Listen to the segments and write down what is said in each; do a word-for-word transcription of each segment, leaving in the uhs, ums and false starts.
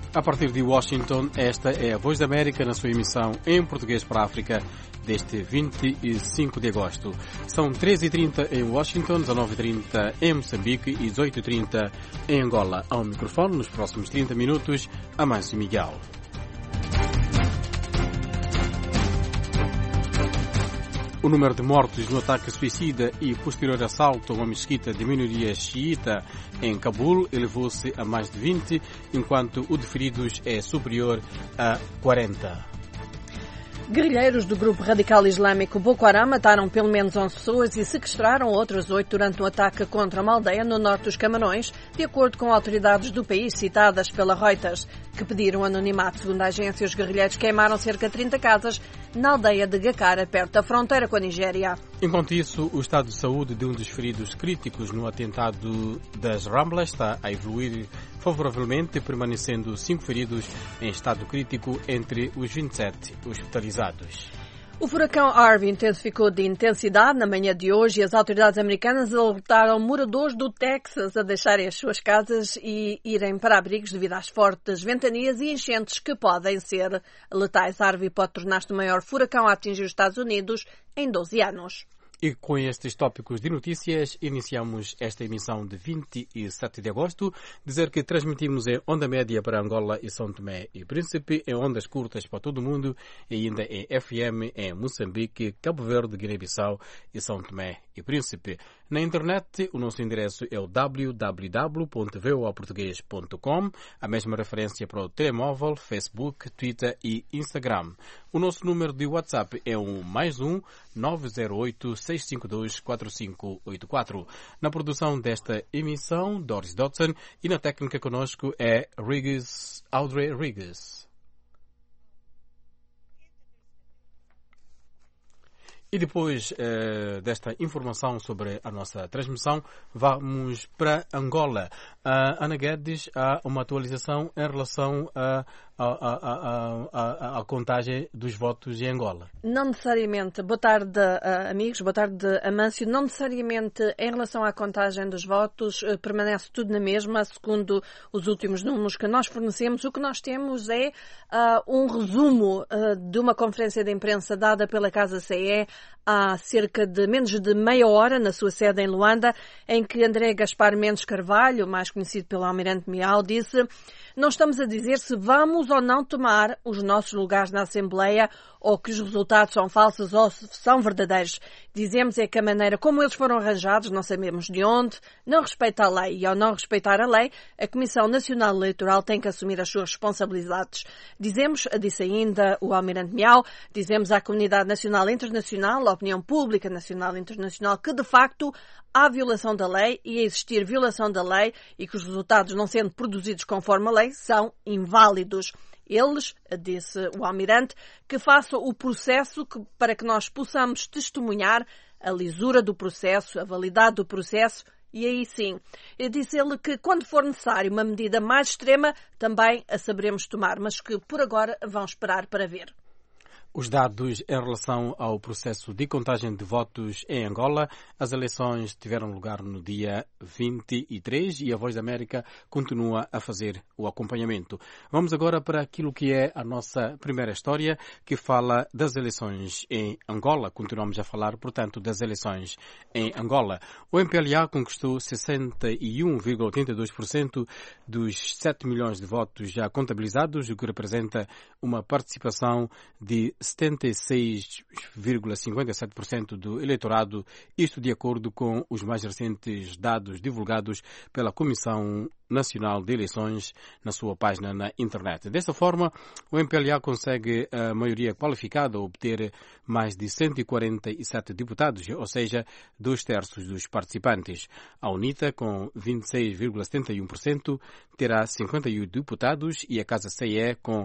A partir de Washington, esta é a Voz da América na sua emissão em português para a África deste vinte e cinco de agosto. São treze e trinta em Washington, dezanove e trinta em Moçambique e dezoito e trinta em Angola. Ao microfone, nos próximos trinta minutos, Amâncio Miguel. O número de mortos no ataque suicida e posterior assalto a uma mesquita de minoria xiita em Cabul elevou-se a mais de vinte, enquanto o de feridos é superior a quarenta. Guerrilheiros do grupo radical islâmico Boko Haram mataram pelo menos onze pessoas e sequestraram outras oito durante um ataque contra uma aldeia no norte dos Camarões, de acordo com autoridades do país citadas pela Reuters, que pediram anonimato. Segundo a agência, os guerrilheiros queimaram cerca de trinta casas na aldeia de Gakara, perto da fronteira com a Nigéria. Enquanto isso, o estado de saúde de um dos feridos críticos no atentado das Ramblas está a evoluir favoravelmente, permanecendo cinco feridos em estado crítico entre os vinte e sete hospitalizados. O furacão Harvey intensificou de intensidade na manhã de hoje e as autoridades americanas alertaram moradores do Texas a deixarem as suas casas e irem para abrigos devido às fortes ventanias e enchentes que podem ser letais. Harvey pode tornar-se o maior furacão a atingir os Estados Unidos em doze anos. E com estes tópicos de notícias, iniciamos esta emissão de vinte e sete de agosto. Dizer que transmitimos em onda média para Angola e São Tomé e Príncipe, em ondas curtas para todo o mundo e ainda em F M em Moçambique, Cabo Verde, Guiné-Bissau e São Tomé e Príncipe. Na internet, o nosso endereço é o w w w ponto v o a português ponto com, a mesma referência para o telemóvel, Facebook, Twitter e Instagram. O nosso número de WhatsApp é o mais um nove zero oito seis cinco dois quatro cinco oito quatro. Na produção desta emissão, Doris Dodson, e na técnica conosco é Riggs, Audrey Riggs. E depois uh, desta informação sobre a nossa transmissão, vamos para Angola. Uh, Ana Guedes, há uma atualização em relação à a, a, a, a, a, a contagem dos votos em Angola. Não necessariamente. Boa tarde, uh, amigos. Boa tarde, Amâncio. Não necessariamente em relação à contagem dos votos, uh, permanece tudo na mesma. Segundo os últimos números que nós fornecemos, o que nós temos é uh, um resumo uh, de uma conferência de imprensa dada pela Casa C E há cerca de menos de meia hora, na sua sede em Luanda, em que André Gaspar Mendes Carvalho, mais conhecido pelo Almirante Miau, disse: não estamos a dizer se vamos ou não tomar os nossos lugares na Assembleia ou que os resultados são falsos ou são verdadeiros. Dizemos é que a maneira como eles foram arranjados, não sabemos de onde, não respeita a lei. E ao não respeitar a lei, a Comissão Nacional Eleitoral tem que assumir as suas responsabilidades. Dizemos, disse ainda o Almirante Miau, dizemos à comunidade nacional e internacional, à opinião pública nacional e internacional, que de facto há violação da lei e a existir violação da lei e que os resultados não sendo produzidos conforme a lei são inválidos. Eles, disse o Almirante, que façam o processo que, para que nós possamos testemunhar a lisura do processo, a validade do processo, e aí sim. Eu disse ele que quando for necessário uma medida mais extrema, também a saberemos tomar, mas que por agora vão esperar para ver. Os dados em relação ao processo de contagem de votos em Angola. As eleições tiveram lugar no dia vinte e três e a Voz da América continua a fazer o acompanhamento. Vamos agora para aquilo que é a nossa primeira história, que fala das eleições em Angola. Continuamos a falar, portanto, das eleições em Angola. O M P L A conquistou sessenta e um vírgula oitenta e dois por cento dos sete milhões de votos já contabilizados, o que representa uma participação de setenta e seis vírgula cinquenta e sete por cento do eleitorado, isto de acordo com os mais recentes dados divulgados pela Comissão Nacional de Eleições na sua página na internet. Dessa forma, o M P L A consegue a maioria qualificada a obter mais de cento e quarenta e sete deputados, ou seja, dois terços dos participantes. A UNITA, com vinte e seis vírgula setenta e um por cento, terá cinquenta e oito deputados e a Casa C E, com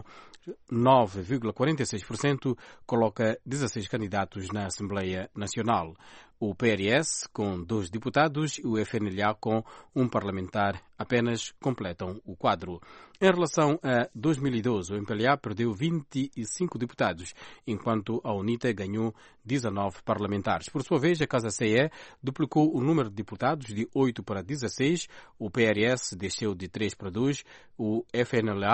nove vírgula quarenta e seis por cento, coloca dezasseis candidatos na Assembleia Nacional. O P R S, com dois deputados, e o F N L A, com um parlamentar, apenas completam o quadro. Em relação a dois mil e doze, o M P L A perdeu vinte e cinco deputados, enquanto a UNITA ganhou dezanove parlamentares. Por sua vez, a Casa C E duplicou o número de deputados de oito para dezasseis, o P R S desceu de três para dois, o F N L A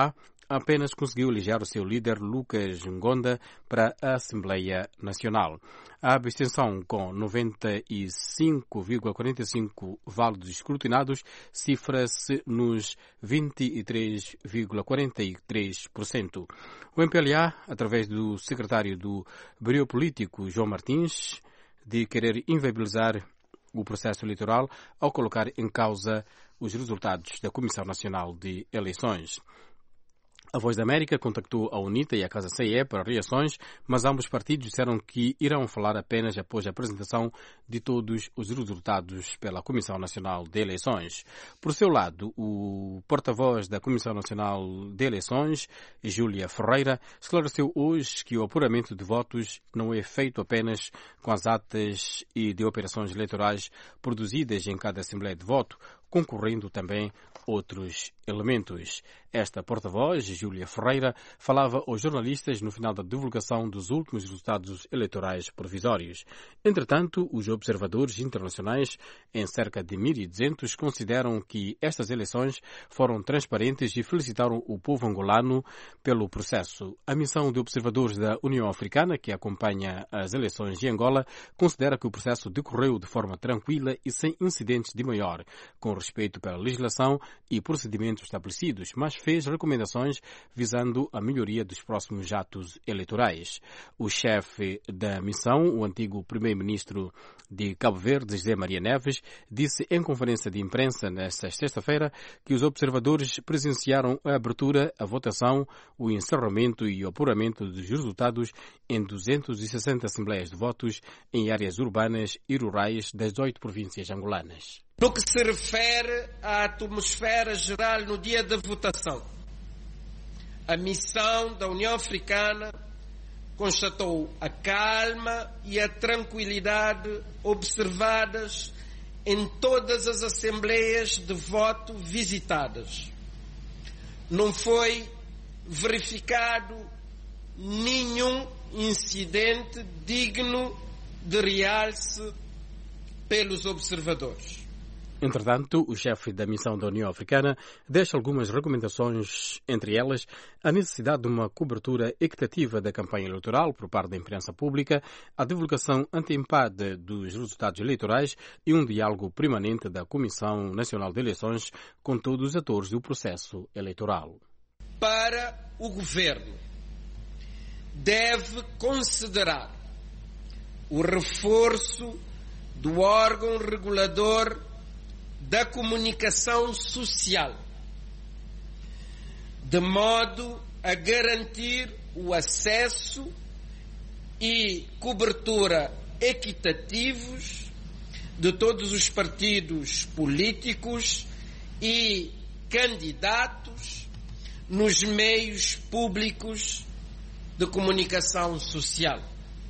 apenas conseguiu eleger o seu líder, Lucas Ngonda, para a Assembleia Nacional. A abstenção, com noventa e cinco vírgula quarenta e cinco válidos escrutinados, cifra-se nos vinte e três vírgula quarenta e três por cento. O M P L A, através do secretário do Bureau Político, João Martins, de querer inviabilizar o processo eleitoral ao colocar em causa os resultados da Comissão Nacional de Eleições. A Voz da América contactou a UNITA e a Casa C E para reações, mas ambos partidos disseram que irão falar apenas após a apresentação de todos os resultados pela Comissão Nacional de Eleições. Por seu lado, o porta-voz da Comissão Nacional de Eleições, Júlia Ferreira, esclareceu hoje que o apuramento de votos não é feito apenas com as atas e de operações eleitorais produzidas em cada Assembleia de Voto, concorrendo também outros elementos. Esta porta-voz, Júlia Ferreira, falava aos jornalistas no final da divulgação dos últimos resultados eleitorais provisórios. Entretanto, os observadores internacionais, em cerca de mil e duzentos, consideram que estas eleições foram transparentes e felicitaram o povo angolano pelo processo. A missão de observadores da União Africana, que acompanha as eleições de Angola, considera que o processo decorreu de forma tranquila e sem incidentes de maior, com respeito pela legislação e procedimentos estabelecidos, mas fez recomendações visando a melhoria dos próximos atos eleitorais. O chefe da missão, o antigo primeiro-ministro de Cabo Verde, José Maria Neves, disse em conferência de imprensa nesta sexta-feira que os observadores presenciaram a abertura, a votação, o encerramento e o apuramento dos resultados em duzentas e sessenta assembleias de votos em áreas urbanas e rurais das oito províncias angolanas. No que se refere à atmosfera geral no dia da votação, a missão da União Africana constatou a calma e a tranquilidade observadas em todas as assembleias de voto visitadas. Não foi verificado nenhum incidente digno de realce pelos observadores. Entretanto, o chefe da missão da União Africana deixa algumas recomendações, entre elas a necessidade de uma cobertura equitativa da campanha eleitoral por parte da imprensa pública, a divulgação antecipada dos resultados eleitorais e um diálogo permanente da Comissão Nacional de Eleições com todos os atores do processo eleitoral. Para o governo, deve considerar o reforço do órgão regulador da comunicação social, de modo a garantir o acesso e cobertura equitativos de todos os partidos políticos e candidatos nos meios públicos de comunicação social.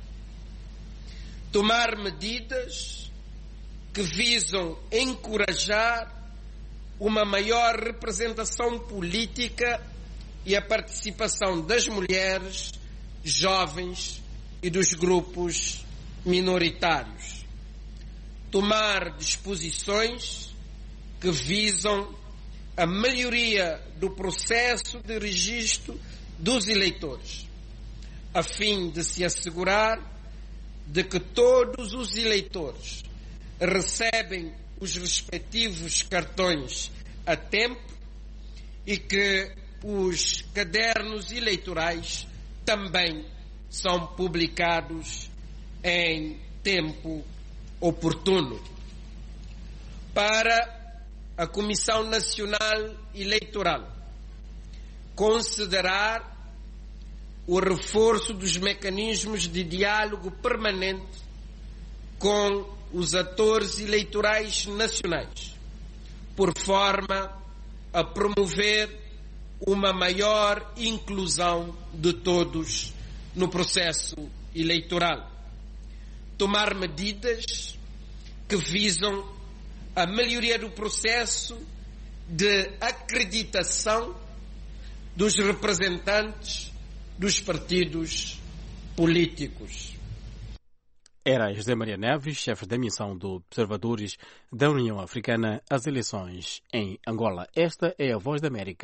Tomar medidas que visam encorajar uma maior representação política e a participação das mulheres, jovens e dos grupos minoritários. Tomar disposições que visam a melhoria do processo de registro dos eleitores, a fim de se assegurar de que todos os eleitores recebem os respectivos cartões a tempo e que os cadernos eleitorais também são publicados em tempo oportuno. Para a Comissão Nacional Eleitoral considerar o reforço dos mecanismos de diálogo permanente com os atores eleitorais nacionais, por forma a promover uma maior inclusão de todos no processo eleitoral. Tomar medidas que visam a melhoria do processo de acreditação dos representantes dos partidos políticos. Era José Maria Neves, chefe da missão de observadores da União Africana às eleições em Angola. Esta é a Voz da América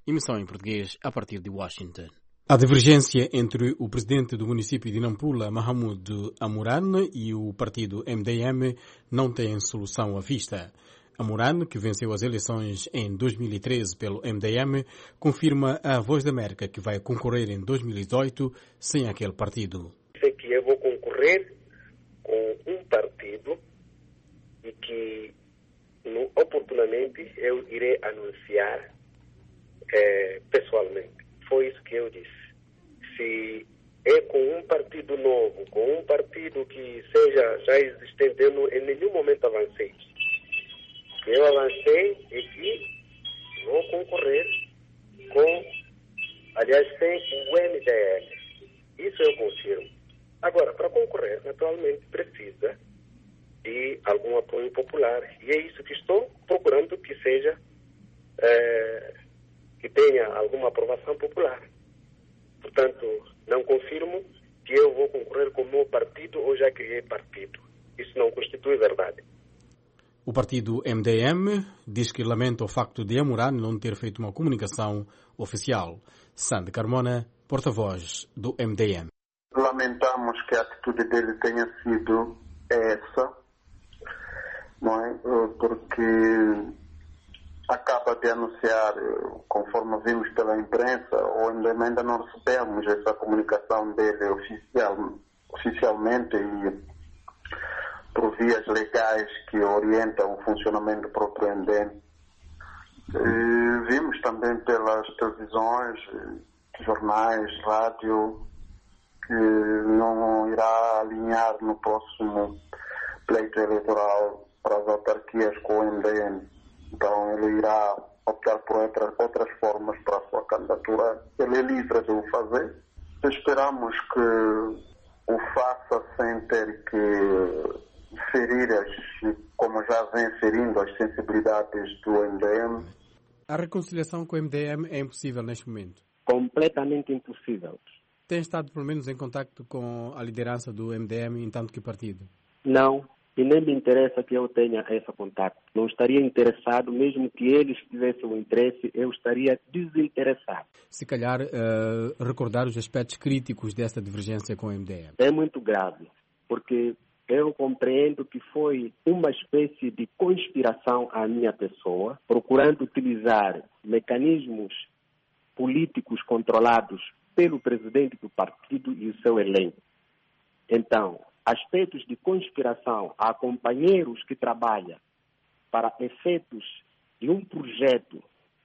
Emissão em português a partir de Washington. A divergência entre o presidente do município de Nampula, Mahamudu Amurane, e o partido M D M não tem solução à vista. Amurane, que venceu as eleições em dois mil e treze pelo M D M, confirma à Voz da América que vai concorrer em dois mil e dezoito sem aquele partido. Sei que eu vou concorrer com um partido e que no, oportunamente eu irei anunciar é, pessoalmente. Foi isso que eu disse. Se é com um partido novo, com um partido que seja já existente, eu não, em nenhum momento avancei. O que eu avancei é que vou concorrer com, aliás, sem o M D M. Isso eu confirmo. Agora, para concorrer, naturalmente, precisa de algum apoio popular. E é isso que estou procurando que seja... É, que tenha alguma aprovação popular. Portanto, não confirmo que eu vou concorrer com o meu partido ou já criei partido. Isso não constitui verdade. O partido M D M diz que lamenta o facto de Amurane não ter feito uma comunicação oficial. Sandy Carmona, porta-voz do M D M. Lamentamos que a atitude dele tenha sido essa, não é? Porque acaba de anunciar, conforme vimos pela imprensa, ou ainda, ainda não recebemos essa comunicação dele oficial, oficialmente e por vias legais que orientam o funcionamento do próprio M D M. E vimos também pelas televisões, jornais, rádio, que não irá alinhar no próximo pleito eleitoral para as autarquias com o M D M. Então ele irá optar por outras, outras formas para a sua candidatura. Ele é livre de o fazer. Esperamos que o faça sem ter que ferir, as, como já vem ferindo, as sensibilidades do M D M. A reconciliação com o M D M é impossível neste momento? Completamente impossível. Tem estado pelo menos em contacto com a liderança do M D M em tanto que partido? Não. E nem me interessa que eu tenha esse contato. Não estaria interessado, mesmo que eles tivessem um interesse, eu estaria desinteressado. Se calhar, uh, recordar os aspectos críticos dessa divergência com o M D M. É muito grave, porque eu compreendo que foi uma espécie de conspiração à minha pessoa, procurando utilizar mecanismos políticos controlados pelo presidente do partido e o seu elenco. Então, aspectos de conspiração a companheiros que trabalham para efeitos de um projeto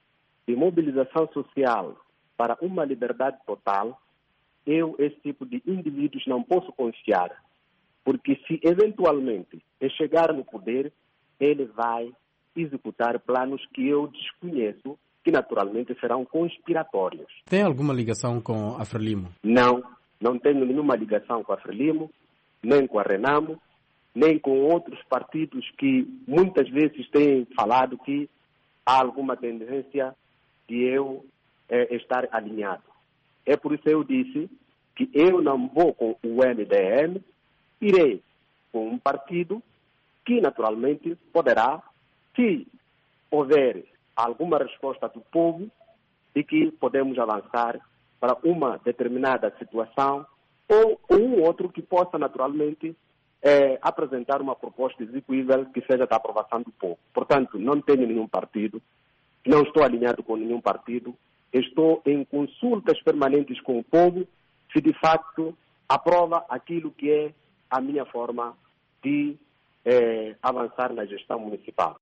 de mobilização social para uma liberdade total, eu, esse tipo de indivíduos, não posso confiar, porque se eventualmente ele chegar no poder, ele vai executar planos que eu desconheço, que naturalmente serão conspiratórios. Tem alguma ligação com a Frelimo? Não, não tenho nenhuma ligação com a Frelimo, nem com a Renamo, nem com outros partidos que muitas vezes têm falado que há alguma tendência de eu é, estar alinhado. É por isso que eu disse que eu não vou com o M D M, irei com um partido que naturalmente poderá, se houver alguma resposta do povo, de que podemos avançar para uma determinada situação ou um outro que possa, naturalmente, é, apresentar uma proposta execuível que seja da aprovação do povo. Portanto, não tenho nenhum partido, não estou alinhado com nenhum partido, estou em consultas permanentes com o povo, se de facto aprova aquilo que é a minha forma de é, avançar na gestão municipal.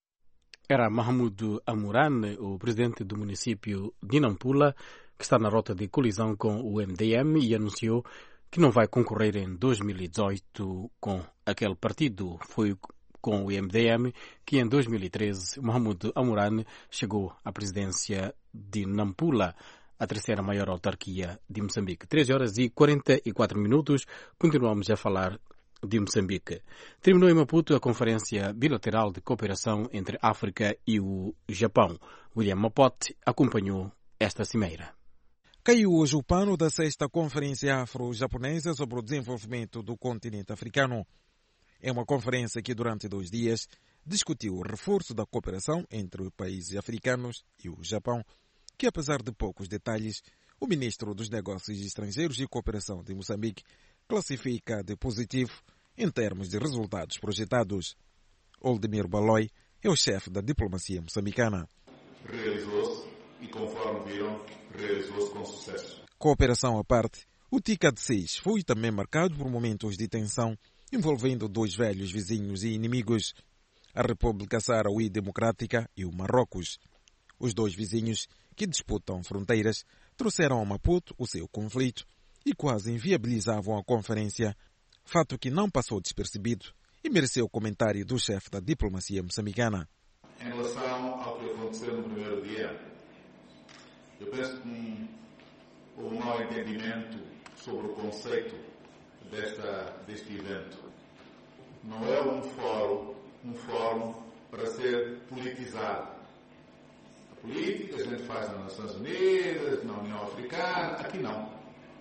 Era Mahamudu Amurane, o presidente do município de Nampula, que está na rota de colisão com o M D M e anunciou que não vai concorrer em dois mil e dezoito com aquele partido. Foi com o M D M que em dois mil e treze Mahamudu Amurane chegou à presidência de Nampula, a terceira maior autarquia de Moçambique. três horas e quarenta e quatro minutos, continuamos a falar de Moçambique. Terminou em Maputo a Conferência Bilateral de Cooperação entre a África e o Japão. William Mapote acompanhou esta cimeira. Caiu hoje o pano da sexta Conferência Afro-Japonesa sobre o Desenvolvimento do Continente Africano. É uma conferência que durante dois dias discutiu o reforço da cooperação entre os países africanos e o Japão, que, apesar de poucos detalhes, o ministro dos Negócios Estrangeiros e Cooperação de Moçambique classifica de positivo em termos de resultados projetados. Oldemir Baloi é o chefe da diplomacia moçambicana. Realizou-se e, conforme viram, realizou-se com sucesso. Cooperação à parte, o T I C A D seis foi também marcado por momentos de tensão envolvendo dois velhos vizinhos e inimigos, a República Saharaui Democrática e o Marrocos. Os dois vizinhos, que disputam fronteiras, trouxeram a Maputo o seu conflito e quase inviabilizavam a conferência, fato que não passou despercebido e mereceu o comentário do chefe da diplomacia moçambicana. Em relação ao que aconteceu no primeiro dia, eu penso que houve um mau entendimento sobre o conceito desta, deste evento. Não é um fórum, um fórum para ser politizado. A política a gente faz nas Nações Unidas, na União Africana, aqui não.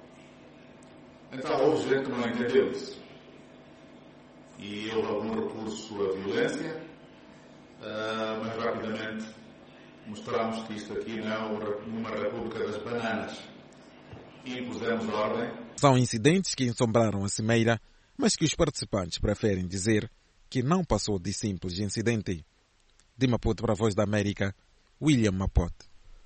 Então houve gente que não entendeu isso. E houve algum recurso à violência, uh, mas rapidamente mostramos que isto aqui não é uma república das bananas. E impusemos ordem. São incidentes que ensombraram a cimeira, mas que os participantes preferem dizer que não passou de simples incidente. De Maputo para a Voz da América, William Mapote.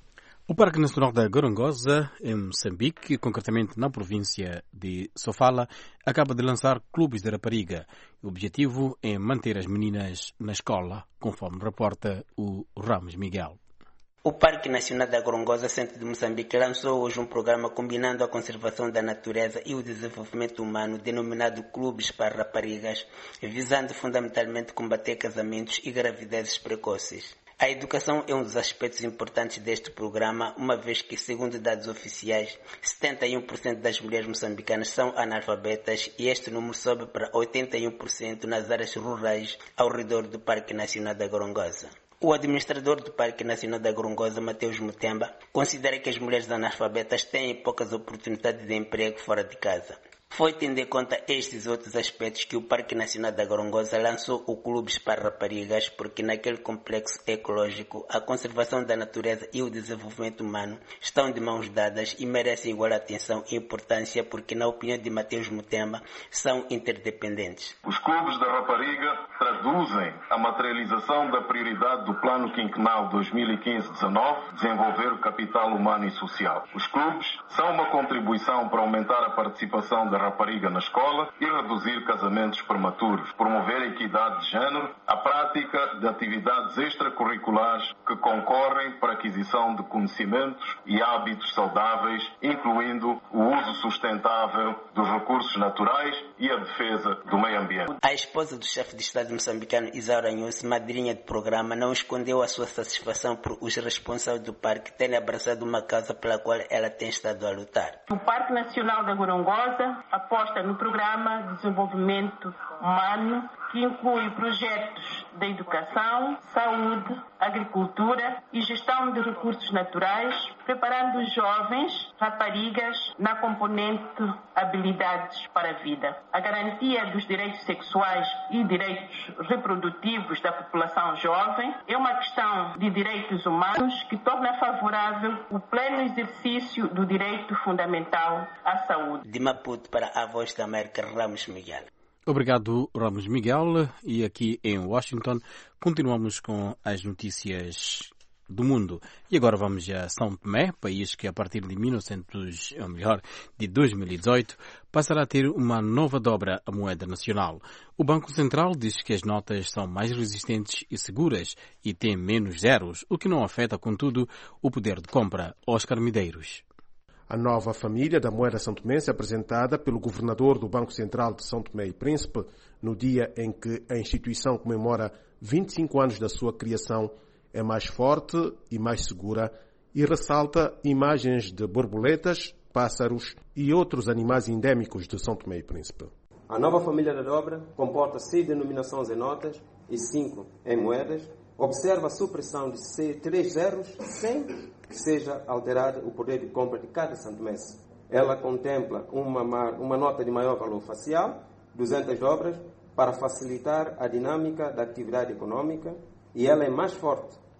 O Parque Nacional da Gorongosa, em Moçambique, concretamente na província de Sofala, acaba de lançar clubes de rapariga. O objetivo é manter as meninas na escola, conforme reporta o Ramos Miguel. O Parque Nacional da Gorongosa, centro de Moçambique, lançou hoje um programa combinando a conservação da natureza e o desenvolvimento humano, denominado Clubes para Raparigas, visando fundamentalmente combater casamentos e gravidezes precoces. A educação é um dos aspectos importantes deste programa, uma vez que, segundo dados oficiais, setenta e um por cento das mulheres moçambicanas são analfabetas e este número sobe para oitenta e um por cento nas áreas rurais ao redor do Parque Nacional da Gorongosa. O administrador do Parque Nacional da Gorongosa, Mateus Mutemba, considera que as mulheres analfabetas têm poucas oportunidades de emprego fora de casa. Foi tendo em conta estes outros aspectos que o Parque Nacional da Gorongosa lançou o Clubes para Raparigas, porque naquele complexo ecológico a conservação da natureza e o desenvolvimento humano estão de mãos dadas e merecem igual atenção e importância, porque na opinião de Mateus Mutemba são interdependentes. Os Clubes da Rapariga traduzem a materialização da prioridade do Plano Quinquenal dois mil e quinze a dezenove, desenvolver o capital humano e social. Os clubes são uma contribuição para aumentar a participação da rapariga na escola e reduzir casamentos prematuros, promover a equidade de género, a prática de atividades extracurriculares que concorrem para a aquisição de conhecimentos e hábitos saudáveis, incluindo o uso sustentável dos recursos naturais e a defesa do meio ambiente. A esposa do chefe de Estado moçambicano, Isaura Nhosse, madrinha do programa, não escondeu a sua satisfação por os responsáveis do parque terem abraçado uma causa pela qual ela tem estado a lutar. O Parque Nacional da Gorongosa aposta no programa de desenvolvimento humano, que inclui projetos de educação, saúde, agricultura e gestão de recursos naturais, preparando os jovens raparigas na componente habilidades para a vida. A garantia dos direitos sexuais e direitos reprodutivos da população jovem é uma questão de direitos humanos que torna favorável o pleno exercício do direito fundamental à saúde. De Maputo para a Voz da América, Ramos Miguel. Obrigado, Ramos Miguel. E aqui em Washington continuamos com as notícias do mundo. E agora vamos a São Tomé, país que a partir de mil e novecentos, ou melhor, de dois mil e dezoito, passará a ter uma nova dobra à moeda nacional. O Banco Central diz que as notas são mais resistentes e seguras e têm menos zeros, o que não afeta, contudo, o poder de compra. Oscar Medeiros. A nova família da moeda santomense apresentada pelo governador do Banco Central de São Tomé e Príncipe no dia em que a instituição comemora vinte e cinco anos da sua criação é mais forte e mais segura e ressalta imagens de borboletas, pássaros e outros animais endêmicos de São Tomé e Príncipe. A nova família da dobra comporta seis denominações em notas e cinco em moedas. Observa a supressão de três zeros sem que seja alterado o poder de compra de cada santomense. Ela contempla uma, uma nota de maior valor facial, duzentas dobras, para facilitar a dinâmica da atividade econômica, e ela é mais forte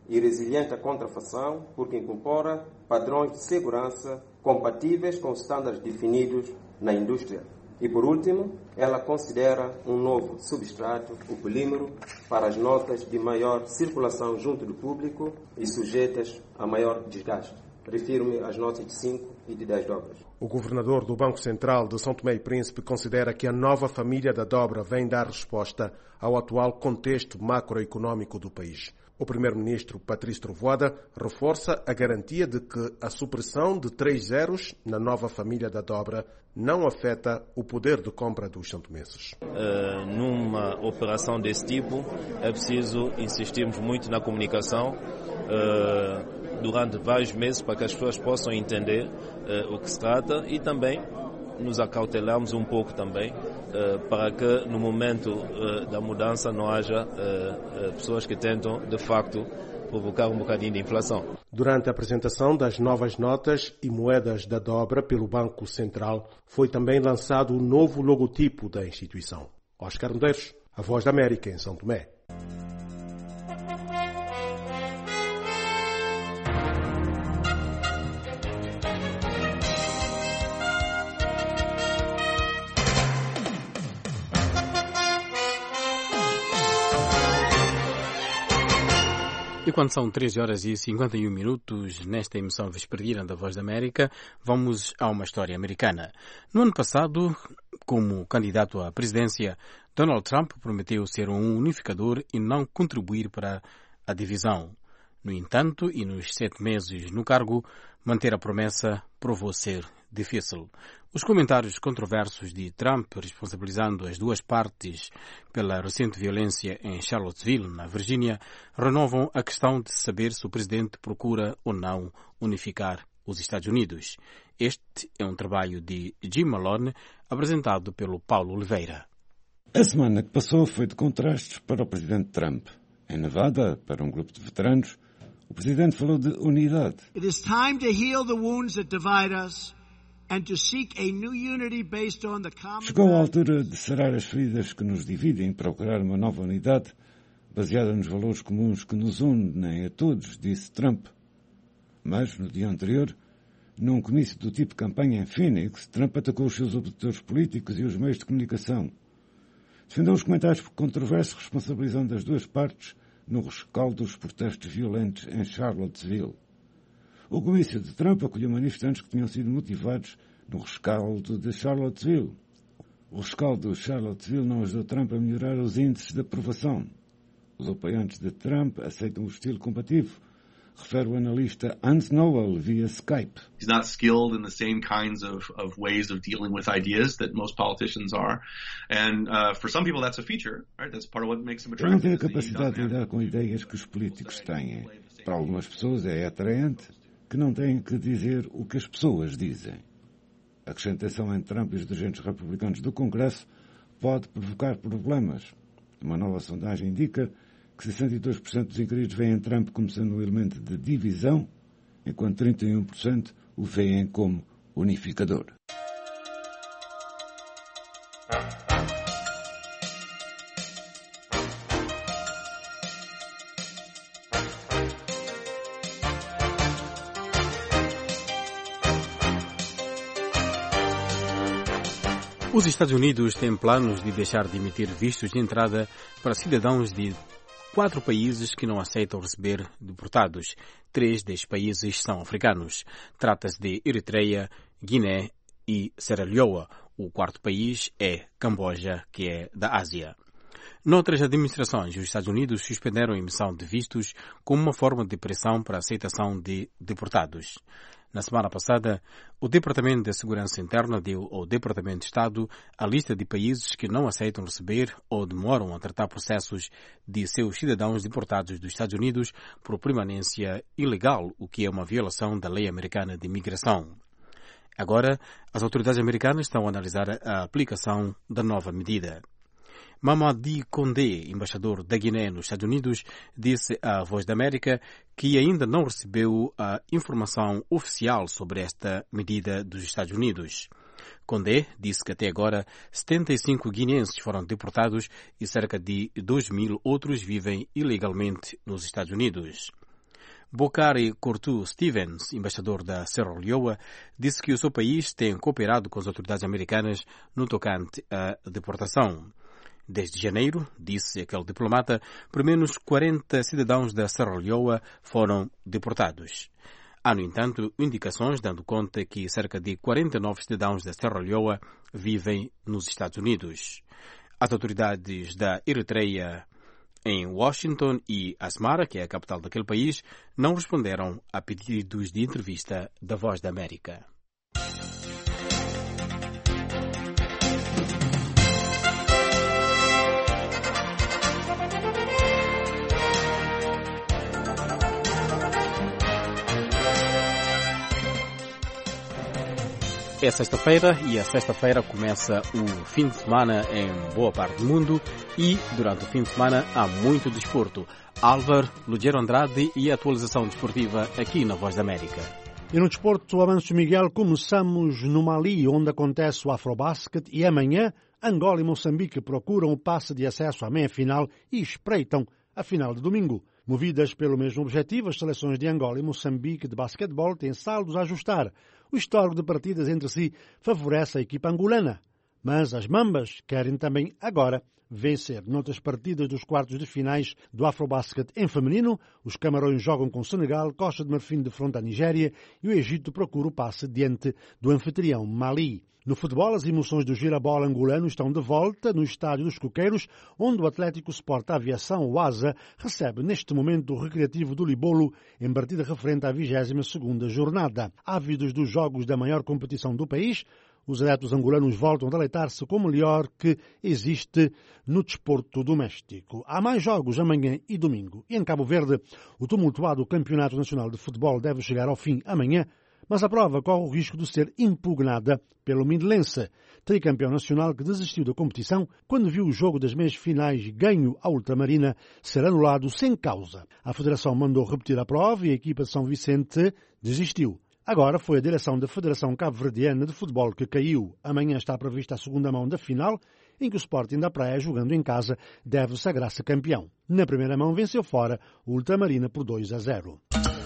e resiliente à contrafação, porque incorpora padrões de segurança compatíveis com os estándares definidos na indústria. E, por último, ela considera um novo substrato, o polímero, para as notas de maior circulação junto do público e sujeitas a maior desgaste. Refiro-me às notas de cinco e de dez dobras. O governador do Banco Central de São Tomé e Príncipe considera que a nova família da dobra vem dar resposta ao atual contexto macroeconômico do país. O primeiro-ministro Patrício Trovoada reforça a garantia de que a supressão de três zeros na nova família da dobra não afeta o poder de compra dos santomenses. Uh, numa operação desse tipo, é preciso insistirmos muito na comunicação uh, durante vários meses para que as pessoas possam entender uh, o que se trata e também nos acautelarmos um pouco também uh, para que no momento uh, da mudança não haja uh, uh, pessoas que tentam de facto provocar um bocadinho de inflação. Durante a apresentação das novas notas e moedas da dobra pelo Banco Central, foi também lançado o novo logotipo da instituição. Oscar Medeiros, a Voz da América em São Tomé. E quando são treze horas e cinquenta e um minutos, nesta emissão vespertina da Voz da América, vamos a uma história americana. No ano passado, como candidato à presidência, Donald Trump prometeu ser um unificador e não contribuir para a divisão. No entanto, e nos sete meses no cargo, manter a promessa provou ser difícil. Os comentários controversos de Trump, responsabilizando as duas partes pela recente violência em Charlottesville, na Virgínia, renovam a questão de saber se o presidente procura ou não unificar os Estados Unidos. Este é um trabalho de Jim Malone, apresentado pelo Paulo Oliveira. A semana que passou foi de contrastes para o presidente Trump. Em Nevada, para um grupo de veteranos, o presidente falou de unidade. It is time to heal the wounds that divide us. Chegou a altura de sarar as feridas que nos dividem e procurar uma nova unidade baseada nos valores comuns que nos unem a todos, disse Trump. Mas, no dia anterior, num comício do tipo campanha em Phoenix, Trump atacou os seus opositores políticos e os meios de comunicação. Defendeu os comentários controversos, responsabilizando as duas partes no rescaldo dos protestos violentos em Charlottesville. O comício de Trump acolheu manifestantes que tinham sido motivados no rescaldo de Charlottesville. O rescaldo de Charlottesville não ajudou Trump a melhorar os índices de aprovação. Os apoiantes de Trump aceitam o estilo combativo, refere o analista Hans Noel via Skype. He's not skilled in the same kinds of, of ways of dealing with ideas that most politicians are. And uh, for some people that's a feature, right? That's part of what makes him Ele não tem attractive. a capacidade de lidar com ideias que os políticos têm. Para algumas pessoas é atraente que não têm que dizer o que as pessoas dizem. A acrescentação entre Trump e os dirigentes republicanos do Congresso pode provocar problemas. Uma nova sondagem indica que sessenta e dois por cento dos inquiridos veem Trump como sendo um elemento de divisão, enquanto trinta e um por cento o veem como unificador. Os Estados Unidos têm planos de deixar de emitir vistos de entrada para cidadãos de quatro países que não aceitam receber deportados. Três destes países são africanos. Trata-se de Eritreia, Guiné e Serra Leoa. O quarto país é Camboja, que é da Ásia. Noutras administrações, os Estados Unidos suspenderam a emissão de vistos como uma forma de pressão para a aceitação de deportados. Na semana passada, o Departamento de Segurança Interna deu ao Departamento de Estado a lista de países que não aceitam receber ou demoram a tratar processos de seus cidadãos deportados dos Estados Unidos por permanência ilegal, o que é uma violação da lei americana de imigração. Agora, as autoridades americanas estão a analisar a aplicação da nova medida. Mamadi Condé, embaixador da Guiné nos Estados Unidos, disse à Voz da América que ainda não recebeu a informação oficial sobre esta medida dos Estados Unidos. Condé disse que até agora setenta e cinco guineenses foram deportados e cerca de dois mil outros vivem ilegalmente nos Estados Unidos. Bokari Cortu Stevens, embaixador da Serra Leoa, disse que o seu país tem cooperado com as autoridades americanas no tocante à deportação. Desde janeiro, disse aquele diplomata, pelo menos quarenta cidadãos da Serra Leoa foram deportados. Há, no entanto, indicações dando conta que cerca de quarenta e nove cidadãos da Serra Leoa vivem nos Estados Unidos. As autoridades da Eritreia em Washington e Asmara, que é a capital daquele país, não responderam a pedidos de entrevista da Voz da América. É sexta-feira e a sexta-feira começa o fim de semana em boa parte do mundo e durante o fim de semana há muito desporto. Álvaro, Lugero Andrade e a atualização desportiva aqui na Voz da América. E no desporto, Amancio Miguel, começamos no Mali, onde acontece o Afrobasket, e amanhã Angola e Moçambique procuram o passe de acesso à meia-final e espreitam a final de domingo. Movidas pelo mesmo objetivo, as seleções de Angola e Moçambique de basquetebol têm saldos a ajustar. O histórico de partidas entre si favorece a equipa angolana. Mas as Mambas querem também agora vencer. Noutras partidas dos quartos de finais do Afrobasket em feminino, os Camarões jogam com Senegal, Costa de Marfim de fronte à Nigéria e o Egito procura o passe diante do anfitrião Mali. No futebol, as emoções do girabola angolano estão de volta no estádio dos Coqueiros, onde o Atlético Sport Aviação, o ASA, recebe neste momento o Recreativo do Libolo, em partida referente à vigésima segunda jornada. Ávidos dos jogos da maior competição do país, os adeptos angolanos voltam a deleitar-se com o melhor que existe no desporto doméstico. Há mais jogos amanhã e domingo. E em Cabo Verde, o tumultuado Campeonato Nacional de Futebol deve chegar ao fim amanhã, mas a prova corre o risco de ser impugnada pelo Mindelense, tricampeão nacional que desistiu da competição quando viu o jogo das meias finais ganho à Ultramarina ser anulado sem causa. A Federação mandou repetir a prova e a equipa de São Vicente desistiu. Agora foi a direção da Federação Cabo-Verdiana de Futebol que caiu. Amanhã está prevista a segunda mão da final, em que o Sporting da Praia, jogando em casa, deve sagrar-se campeão. Na primeira mão venceu fora o Ultramarina por dois a zero.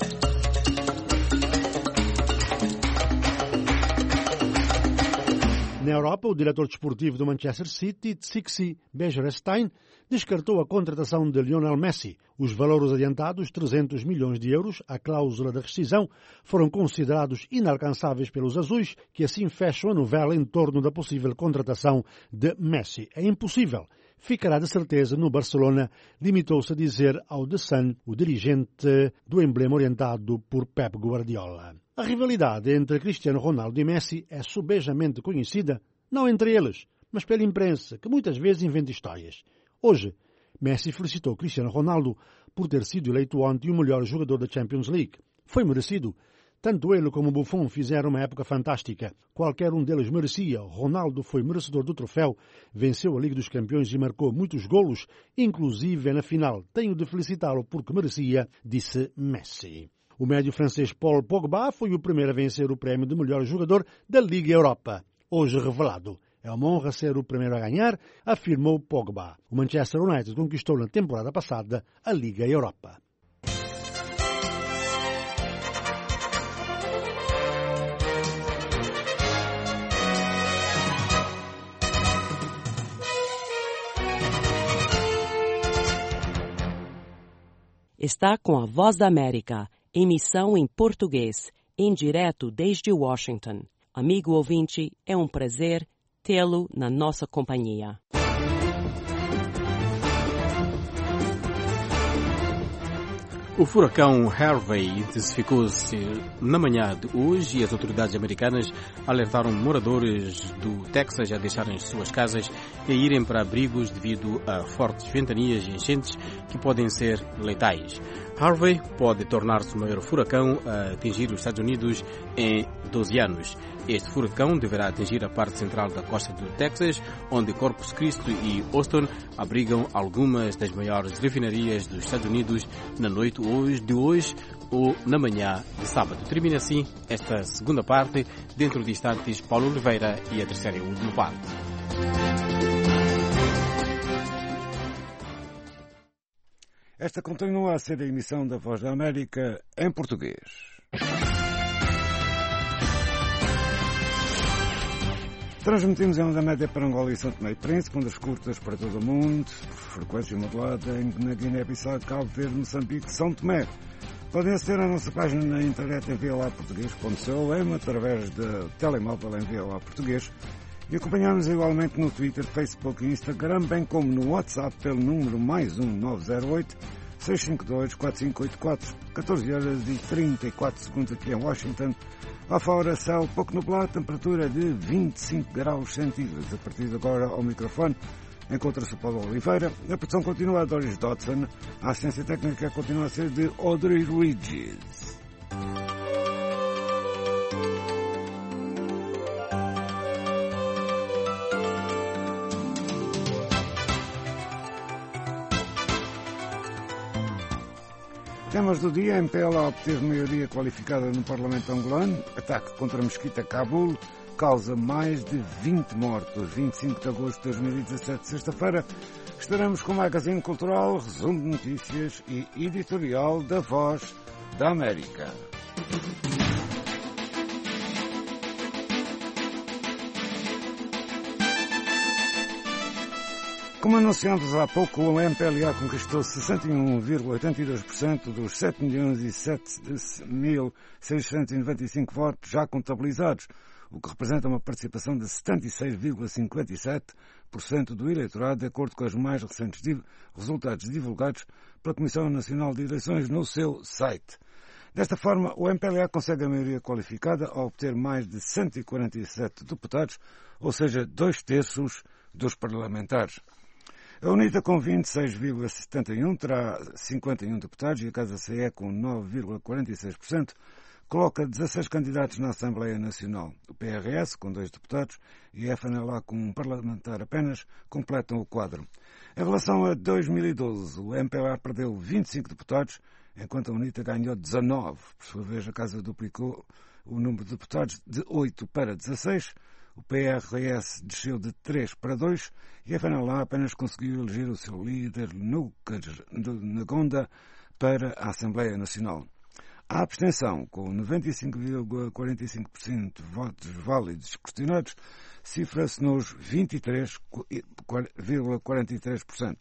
Na Europa, o diretor desportivo do Manchester City, Txiki Begiristain, descartou a contratação de Lionel Messi. Os valores adiantados, trezentos milhões de euros, a cláusula da rescisão, foram considerados inalcançáveis pelos azuis, que assim fecham a novela em torno da possível contratação de Messi. É impossível. Ficará de certeza no Barcelona, limitou-se a dizer ao The Sun, o dirigente do emblema orientado por Pep Guardiola. A rivalidade entre Cristiano Ronaldo e Messi é subejamente conhecida, não entre eles, mas pela imprensa, que muitas vezes inventa histórias. Hoje, Messi felicitou Cristiano Ronaldo por ter sido eleito ontem o melhor jogador da Champions League. Foi merecido. Tanto ele como Buffon fizeram uma época fantástica. Qualquer um deles merecia. Ronaldo foi merecedor do troféu, venceu a Liga dos Campeões e marcou muitos golos, inclusive na final. Tenho de felicitá-lo porque merecia, disse Messi. O médio francês Paul Pogba foi o primeiro a vencer o prémio de melhor jogador da Liga Europa. Hoje revelado. É uma honra ser o primeiro a ganhar, afirmou Pogba. O Manchester United conquistou na temporada passada a Liga Europa. Está com a Voz da América, emissão em português, em direto desde Washington. Amigo ouvinte, é um prazer tê-lo na nossa companhia. O furacão Harvey intensificou-se na manhã de hoje e as autoridades americanas alertaram moradores do Texas a deixarem suas casas e a irem para abrigos devido a fortes ventanias e enchentes que podem ser letais. Harvey pode tornar-se o maior furacão a atingir os Estados Unidos em doze anos. Este furacão deverá atingir a parte central da costa do Texas, onde Corpus Christi e Houston abrigam algumas das maiores refinarias dos Estados Unidos na noite hoje, de hoje ou na manhã de sábado. Termina assim esta segunda parte. Dentro de instantes, Paulo Oliveira e a terceira e última parte. Esta continua a ser a emissão da Voz da América em português. Transmitimos em onda média para Angola e São Tomé e Príncipe, ondas curtas para todo o mundo, frequência modulada na Guiné-Bissau, Cabo Verde, Moçambique, São Tomé. Podem aceder à nossa página na internet em v o a português ponto com, através do telemóvel em v o a português, e acompanhar-nos igualmente no Twitter, Facebook e Instagram, bem como no WhatsApp pelo número mais um nove zero oito, seis cinco dois, quatro cinco oito quatro, catorze horas e trinta e quatro segundos aqui em Washington. Lá fora, céu pouco nublado, temperatura de vinte e cinco graus centígrados. A partir de agora, ao microfone, encontra-se o Paulo Oliveira. A produção continua a Doris Dodson. A assistência técnica continua a ser de Audrey Regis. Temas do dia. M P L A obteve maioria qualificada no Parlamento angolano. Ataque contra a mesquita Cabul causa mais de vinte mortos. vinte e cinco de agosto de dois mil e dezassete, sexta-feira, estaremos com o Magazine Cultural, resumo de notícias e editorial da Voz da América. Como anunciamos há pouco, o M P L A conquistou sessenta e um vírgula oitenta e dois por cento dos sete milhões e sete mil seiscentos e noventa e cinco votos já contabilizados, o que representa uma participação de setenta e seis vírgula cinquenta e sete por cento do eleitorado, de acordo com os mais recentes resultados divulgados pela Comissão Nacional de Eleições no seu site. Desta forma, o M P L A consegue a maioria qualificada ao obter mais de cento e quarenta e sete deputados, ou seja, dois terços dos parlamentares. A UNITA, com vinte e seis vírgula setenta e um, terá cinquenta e um deputados e a Casa C E, com nove vírgula quarenta e seis por cento, coloca dezasseis candidatos na Assembleia Nacional. O P R S, com dois deputados, e a F N L A, com um parlamentar apenas, completam o quadro. Em relação a dois mil e doze, o M P L A perdeu vinte e cinco deputados, enquanto a UNITA ganhou dezanove. Por sua vez, a Casa duplicou o número de deputados de oito para dezasseis. O P R S desceu de três para dois e a F N L A apenas conseguiu eleger o seu líder, Lucas Ngonda, para a Assembleia Nacional. A abstenção, com noventa e cinco vírgula quarenta e cinco por cento de votos válidos questionados, cifra-se nos vinte e três vírgula quarenta e três por cento.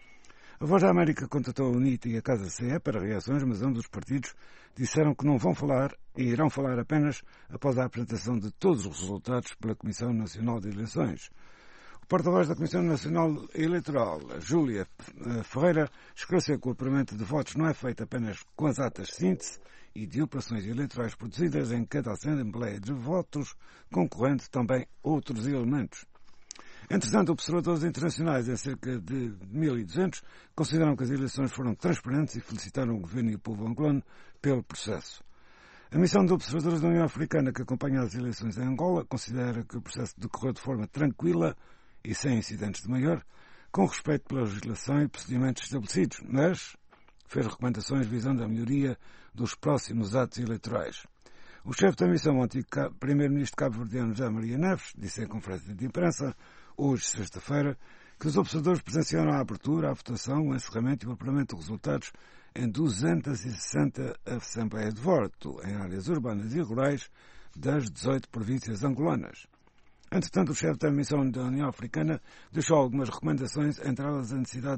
A Voz da América contatou a UNITA e a Casa C E para reações, mas ambos os partidos disseram que não vão falar e irão falar apenas após a apresentação de todos os resultados pela Comissão Nacional de Eleições. O porta-voz da Comissão Nacional Eleitoral, Júlia Ferreira, esclareceu que o apuramento de votos não é feito apenas com as atas de síntese e de operações eleitorais produzidas em cada assembleia de votos, concorrendo também outros elementos. Entretanto, observadores internacionais, em cerca de mil e duzentos, consideram que as eleições foram transparentes e felicitaram o governo e o povo angolano pelo processo. A missão de observadores da União Africana, que acompanha as eleições em Angola, considera que o processo decorreu de forma tranquila e sem incidentes de maior, com respeito pela legislação e procedimentos estabelecidos, mas fez recomendações visando a melhoria dos próximos atos eleitorais. O chefe da missão, o antigo primeiro-ministro cabo-verdiano José Maria Neves, disse em conferência de imprensa, hoje, sexta-feira, que os observadores presenciaram a abertura, a votação, o encerramento e o apuramento de resultados em duzentas e sessenta assembleias de voto, em áreas urbanas e rurais das dezoito províncias angolanas. Entretanto, o chefe da missão da União Africana deixou algumas recomendações, entre elas a necessidade.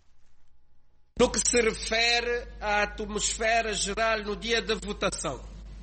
No que se refere à atmosfera geral no dia da votação,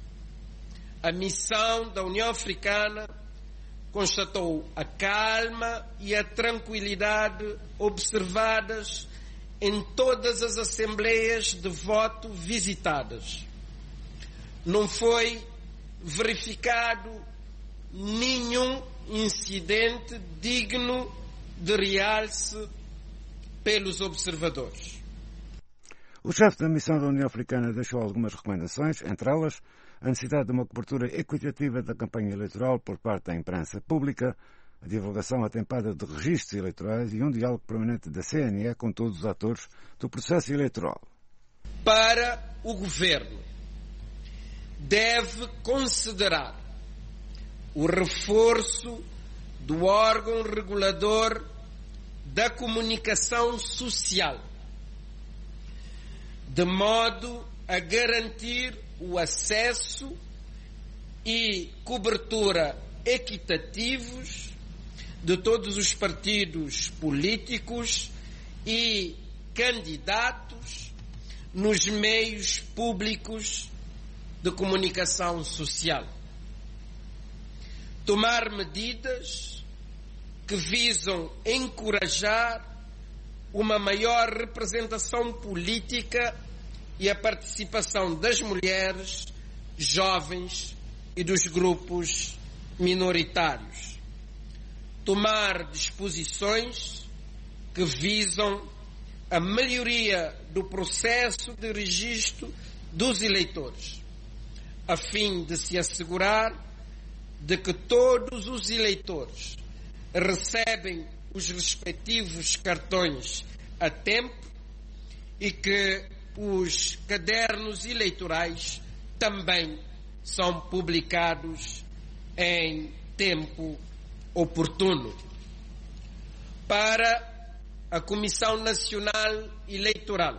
a missão da União Africana constatou a calma e a tranquilidade observadas em todas as assembleias de voto visitadas. Não foi verificado nenhum incidente digno de realce pelos observadores. O chefe da missão da União Africana deixou algumas recomendações, entre elas a necessidade de uma cobertura equitativa da campanha eleitoral por parte da imprensa pública, a divulgação atempada de registros eleitorais e um diálogo permanente da C N E com todos os atores do processo eleitoral. Para o governo, deve considerar o reforço do órgão regulador da comunicação social, de modo a garantir o acesso e cobertura equitativos de todos os partidos políticos e candidatos nos meios públicos de comunicação social. Tomar medidas que visam encorajar uma maior representação política e a participação das mulheres, jovens e dos grupos minoritários. Tomar disposições que visam a melhoria do processo de registro dos eleitores, a fim de se assegurar de que todos os eleitores recebem os respectivos cartões a tempo e que os cadernos eleitorais também são publicados em tempo oportuno. Para a Comissão Nacional Eleitoral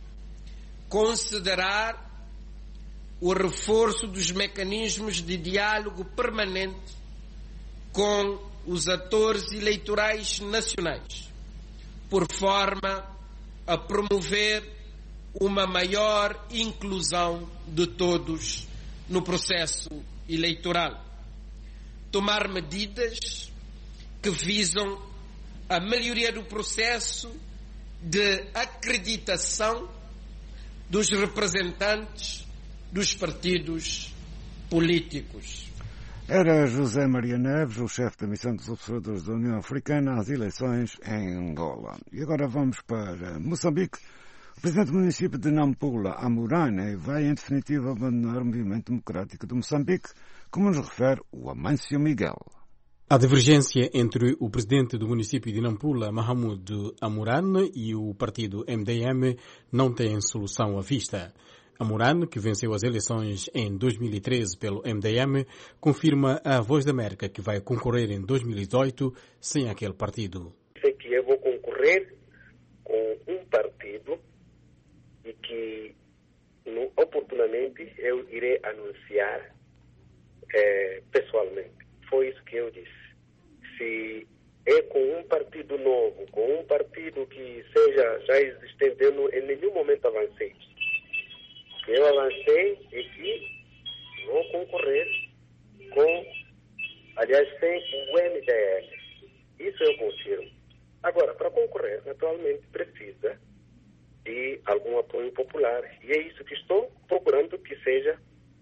considerar o reforço dos mecanismos de diálogo permanente com os atores eleitorais nacionais, por forma a promover uma maior inclusão de todos no processo eleitoral. Tomar medidas que visam a melhoria do processo de acreditação dos representantes dos partidos políticos. Era José Maria Neves, o chefe da missão dos observadores da União Africana às eleições em Angola. E agora vamos para Moçambique. O presidente do município de Nampula, Amurane, vai em definitiva abandonar o movimento democrático de Moçambique, como nos refere o Amâncio Miguel. A divergência entre o presidente do município de Nampula, Mahamudu Amurane, e o partido M D M não tem solução à vista. Amurane, que venceu as eleições em dois mil e treze pelo M D M, confirma à Voz da América que vai concorrer em dois mil e dezoito sem aquele partido. Sei que eu vou concorrer com um partido e que no, oportunamente eu irei anunciar é, pessoalmente. Foi isso que eu disse. Se é com um partido novo, com um partido que seja já existente, eu não, em nenhum momento avancei. Eu avancei é que vou concorrer com, aliás, sem o M D M. Isso eu confirmo. Agora, para concorrer, naturalmente, precisa de algum apoio popular. E é isso que estou procurando que seja,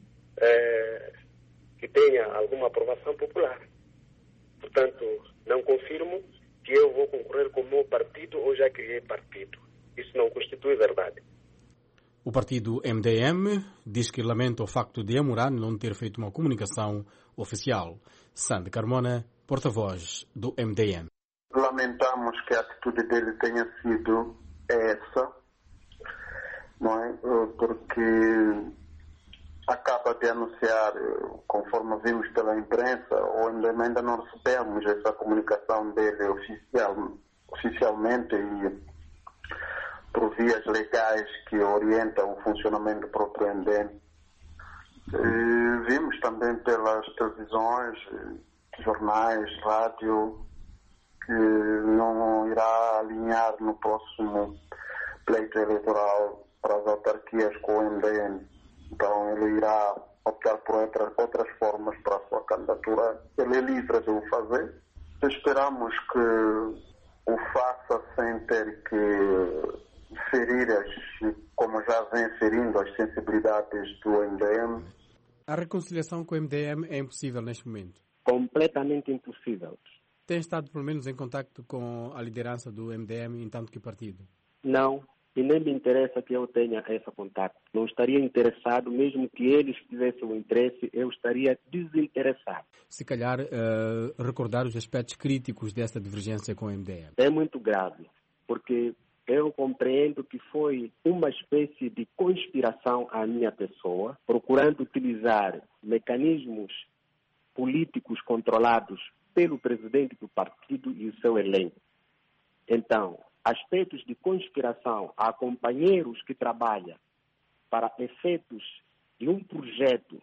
é, que tenha alguma aprovação popular. Portanto, não confirmo que eu vou concorrer com o meu partido ou já criei partido. Isso não constitui verdade. O partido M D M diz que lamenta o facto de Amurane não ter feito uma comunicação oficial. Sandy Carmona, porta-voz do M D M. Lamentamos que a atitude dele tenha sido essa, não é? Porque acaba de anunciar, conforme vimos pela imprensa, ou ainda não recebemos essa comunicação dele oficial, oficialmente e por vias legais que orientam o funcionamento do próprio M D M. E vimos também pelas televisões, jornais, rádio, que não irá alinhar no próximo pleito eleitoral para as autarquias com o M D M. Então ele irá optar por outras, outras formas para a sua candidatura. Ele é livre de o fazer. Esperamos que o faça sem ter que ferir, as, como já vem ferindo, as sensibilidades do M D M. A reconciliação com o M D M é impossível neste momento? Completamente impossível. Tem estado pelo menos em contacto com a liderança do M D M em tanto que partido? Não, e nem me interessa que eu tenha esse contato. Não estaria interessado, mesmo que eles tivessem um interesse, eu estaria desinteressado. Se calhar uh, recordar os aspectos críticos dessa divergência com o M D M. É muito grave, porque eu compreendo que foi uma espécie de conspiração à minha pessoa, procurando utilizar mecanismos políticos controlados pelo presidente do partido e o seu elenco. Então, aspectos de conspiração a companheiros que trabalham para efeitos de um projeto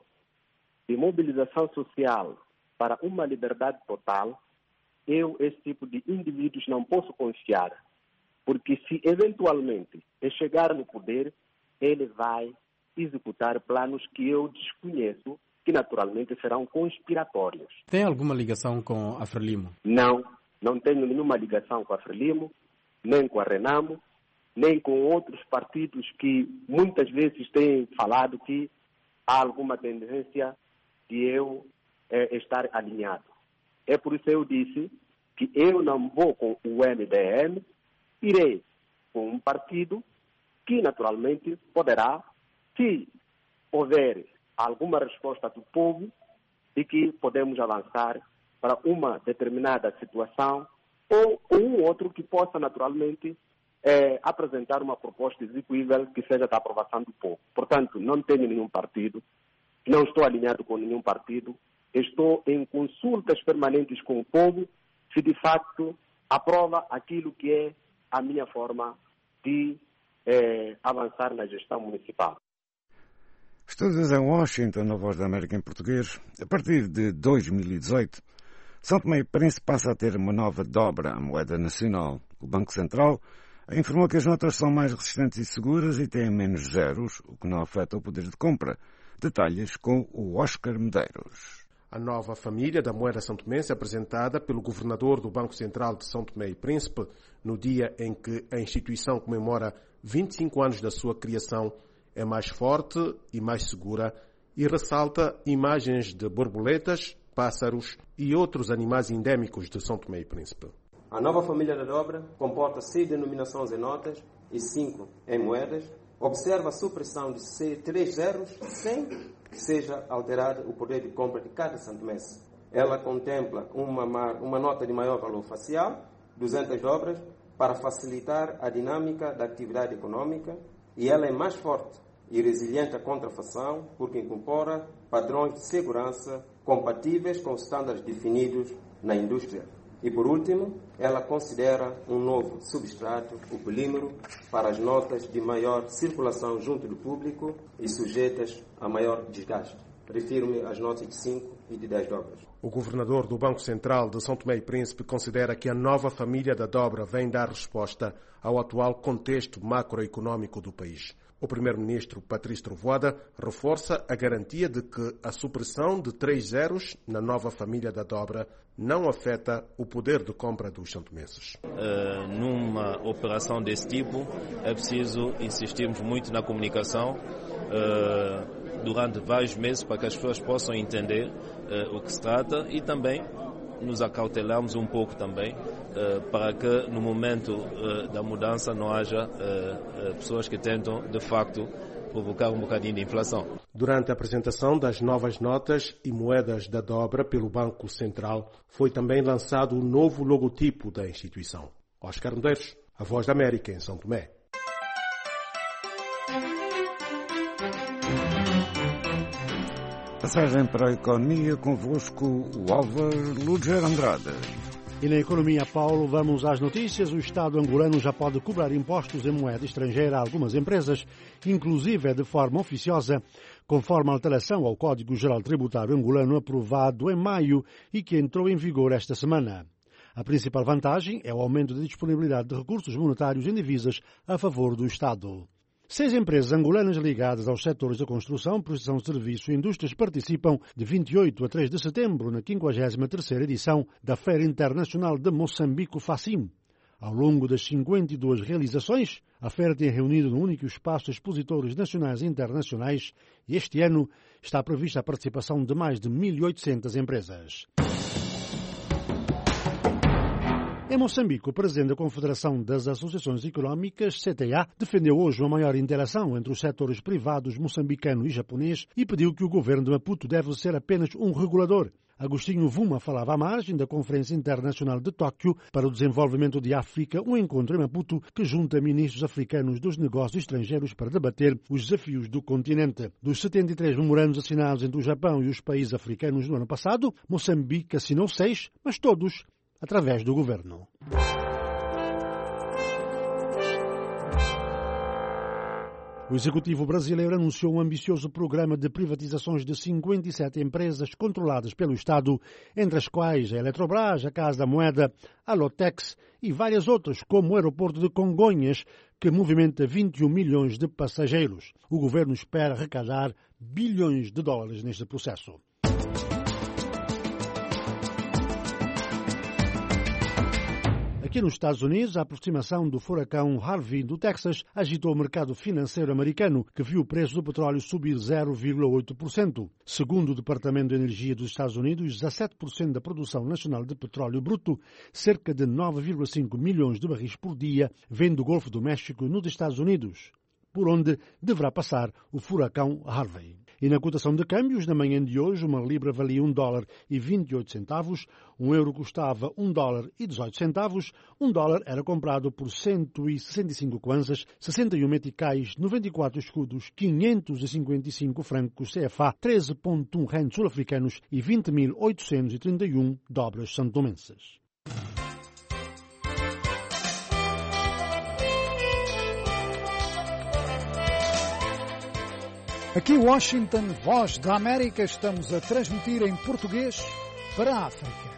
de mobilização social para uma liberdade total, eu, esse tipo de indivíduos, não posso confiar. Porque se eventualmente ele chegar no poder, ele vai executar planos que eu desconheço, que naturalmente serão conspiratórios. Tem alguma ligação com a Frelimo? Não, não tenho nenhuma ligação com a Frelimo, nem com a Renamo, nem com outros partidos que muitas vezes têm falado que há alguma tendência de eu eh, estar alinhado. É por isso que eu disse que eu não vou com o M D M, irei com um partido que naturalmente poderá, se houver alguma resposta do povo, de que podemos avançar para uma determinada situação ou um outro que possa naturalmente eh, apresentar uma proposta execuível que seja da aprovação do povo. Portanto, não tenho nenhum partido, não estou alinhado com nenhum partido, estou em consultas permanentes com o povo, se de facto aprova aquilo que é a minha forma de eh, avançar na gestão municipal. Estudos em Washington, na Voz da América em português. A partir de dois mil e dezoito, São Tomé e Príncipe passa a ter uma nova dobra à moeda nacional. O Banco Central informou que as notas são mais resistentes e seguras e têm menos zeros, o que não afeta o poder de compra. Detalhes com o Oscar Medeiros. A nova família da moeda santomense apresentada pelo governador do Banco Central de São Tomé e Príncipe no dia em que a instituição comemora vinte e cinco anos da sua criação é mais forte e mais segura e ressalta imagens de borboletas, pássaros e outros animais endémicos de São Tomé e Príncipe. A nova família da dobra comporta seis denominações em notas e cinco em moedas. Observa a supressão de três zeros sem que seja alterado o poder de compra de cada santomense. Ela contempla uma, uma nota de maior valor facial, duzentas dobras, para facilitar a dinâmica da atividade econômica, e ela é mais forte e resiliente à contrafação porque incorpora padrões de segurança compatíveis com os estándares definidos na indústria. E, por último, ela considera um novo substrato, o polímero, para as notas de maior circulação junto do público e sujeitas a maior desgaste. Refiro-me às notas de cinco e de dez dobras. O governador do Banco Central de São Tomé e Príncipe considera que a nova família da dobra vem dar resposta ao atual contexto macroeconômico do país. O primeiro-ministro Patrício Trovoada reforça a garantia de que a supressão de três zeros na nova família da dobra não afeta o poder de compra dos santomenses. Uh, numa operação desse tipo, é preciso insistirmos muito na comunicação uh, durante vários meses para que as pessoas possam entender uh, o que se trata e também nos acautelamos um pouco também uh, para que no momento uh, da mudança não haja uh, uh, pessoas que tentam de facto provocar um bocadinho de inflação. Durante a apresentação das novas notas e moedas da dobra pelo Banco Central, foi também lançado o novo logotipo da instituição. Oscar Medeiros, a Voz da América em São Tomé. Passagem para a economia, convosco o Álvaro Lúger Andrade. E na economia, Paulo, vamos às notícias. O Estado angolano já pode cobrar impostos em moeda estrangeira a algumas empresas, inclusive de forma oficiosa, conforme a alteração ao Código Geral Tributário angolano aprovado em maio e que entrou em vigor esta semana. A principal vantagem é o aumento da disponibilidade de recursos monetários em divisas a favor do Estado. Seis empresas angolanas ligadas aos setores da construção, prestação de serviços e indústrias participam de vinte e oito a três de setembro na quinquagésima terceira edição da Feira Internacional de Moçambique FACIM. Ao longo das cinquenta e duas realizações, a feira tem reunido no único espaço expositores nacionais e internacionais e este ano está prevista a participação de mais de mil e oitocentas empresas. Em Moçambique, o presidente da Confederação das Associações Económicas, C T A, defendeu hoje uma maior interação entre os setores privados moçambicano e japonês e pediu que o governo de Maputo deve ser apenas um regulador. Agostinho Vuma falava à margem da Conferência Internacional de Tóquio para o Desenvolvimento de África, um encontro em Maputo que junta ministros africanos dos negócios estrangeiros para debater os desafios do continente. Dos setenta e três memorandos assinados entre o Japão e os países africanos no ano passado, Moçambique assinou seis, mas todos através do governo. O Executivo brasileiro anunciou um ambicioso programa de privatizações de cinquenta e sete empresas controladas pelo Estado, entre as quais a Eletrobras, a Casa da Moeda, a Lotex e várias outras, como o aeroporto de Congonhas, que movimenta vinte e um milhões de passageiros. O governo espera arrecadar bilhões de dólares neste processo. Aqui nos Estados Unidos, a aproximação do furacão Harvey do Texas agitou o mercado financeiro americano, que viu o preço do petróleo subir zero vírgula oito por cento. Segundo o Departamento de Energia dos Estados Unidos, dezassete por cento da produção nacional de petróleo bruto, cerca de nove vírgula cinco milhões de barris por dia, vem do Golfo do México nos Estados Unidos, por onde deverá passar o furacão Harvey. E na cotação de câmbios, na manhã de hoje, uma libra valia um dólar e vinte e oito centavos, um euro custava um dólar e dezoito centavos, um dólar era comprado por cento e sessenta e cinco kwanzas, sessenta e um meticais, noventa e quatro escudos, quinhentos e cinquenta e cinco francos C F A, treze vírgula um rendes sul-africanos e vinte mil oitocentos e trinta e um dobras santomenses. Aqui Washington, Voz da América, estamos a transmitir em português para a África.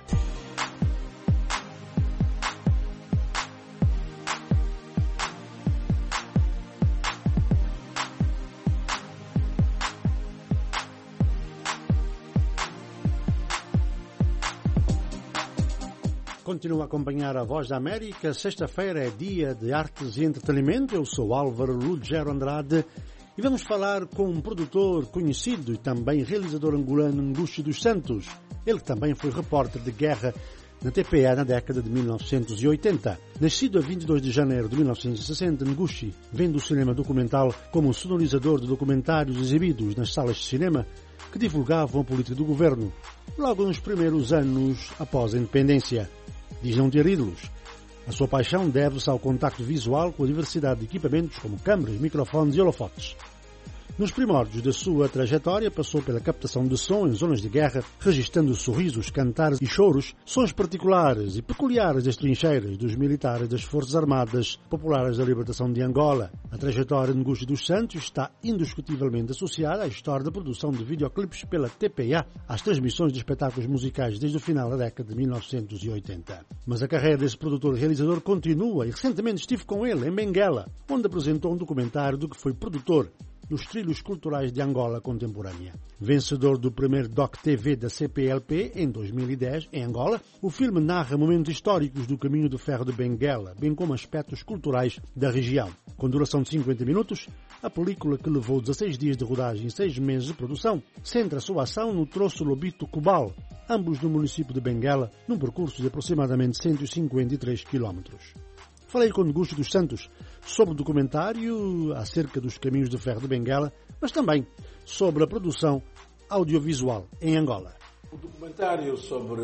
Continua a acompanhar a Voz da América. Sexta-feira é dia de artes e entretenimento. Eu sou Álvaro Ruggiero Andrade. E vamos falar com um produtor conhecido e também realizador angolano, Ngushi dos Santos. Ele também foi repórter de guerra na T P A na década de mil novecentos e oitenta. Nascido a vinte e dois de janeiro de mil novecentos e sessenta, Ngushi vem do cinema documental como sonorizador de documentários exibidos nas salas de cinema que divulgavam a política do governo, logo nos primeiros anos após a independência. Diz não ter ídolos. A sua paixão deve-se ao contacto visual com a diversidade de equipamentos como câmeras, microfones e holofotes. Nos primórdios da sua trajetória, passou pela captação de som em zonas de guerra, registrando sorrisos, cantares e choros, sons particulares e peculiares das trincheiras dos militares das Forças Armadas Populares da Libertação de Angola. A trajetória de Ngushi dos Santos está indiscutivelmente associada à história da produção de videoclipes pela T P A, às transmissões de espetáculos musicais desde o final da década de mil novecentos e oitenta. Mas a carreira desse produtor-realizador continua e recentemente estive com ele em Benguela, onde apresentou um documentário do que foi produtor nos trilhos culturais de Angola contemporânea. Vencedor do primeiro Doc T V da C P L P em dois mil e dez, em Angola, o filme narra momentos históricos do caminho de ferro de Benguela, bem como aspectos culturais da região. Com duração de cinquenta minutos, a película, que levou dezasseis dias de rodagem e seis meses de produção, centra a sua ação no troço Lobito-Cubal, ambos no município de Benguela, num percurso de aproximadamente cento e cinquenta e três quilómetros. Falei com Ngushi dos Santos sobre o documentário acerca dos caminhos de ferro de Benguela, mas também sobre a produção audiovisual em Angola. O documentário sobre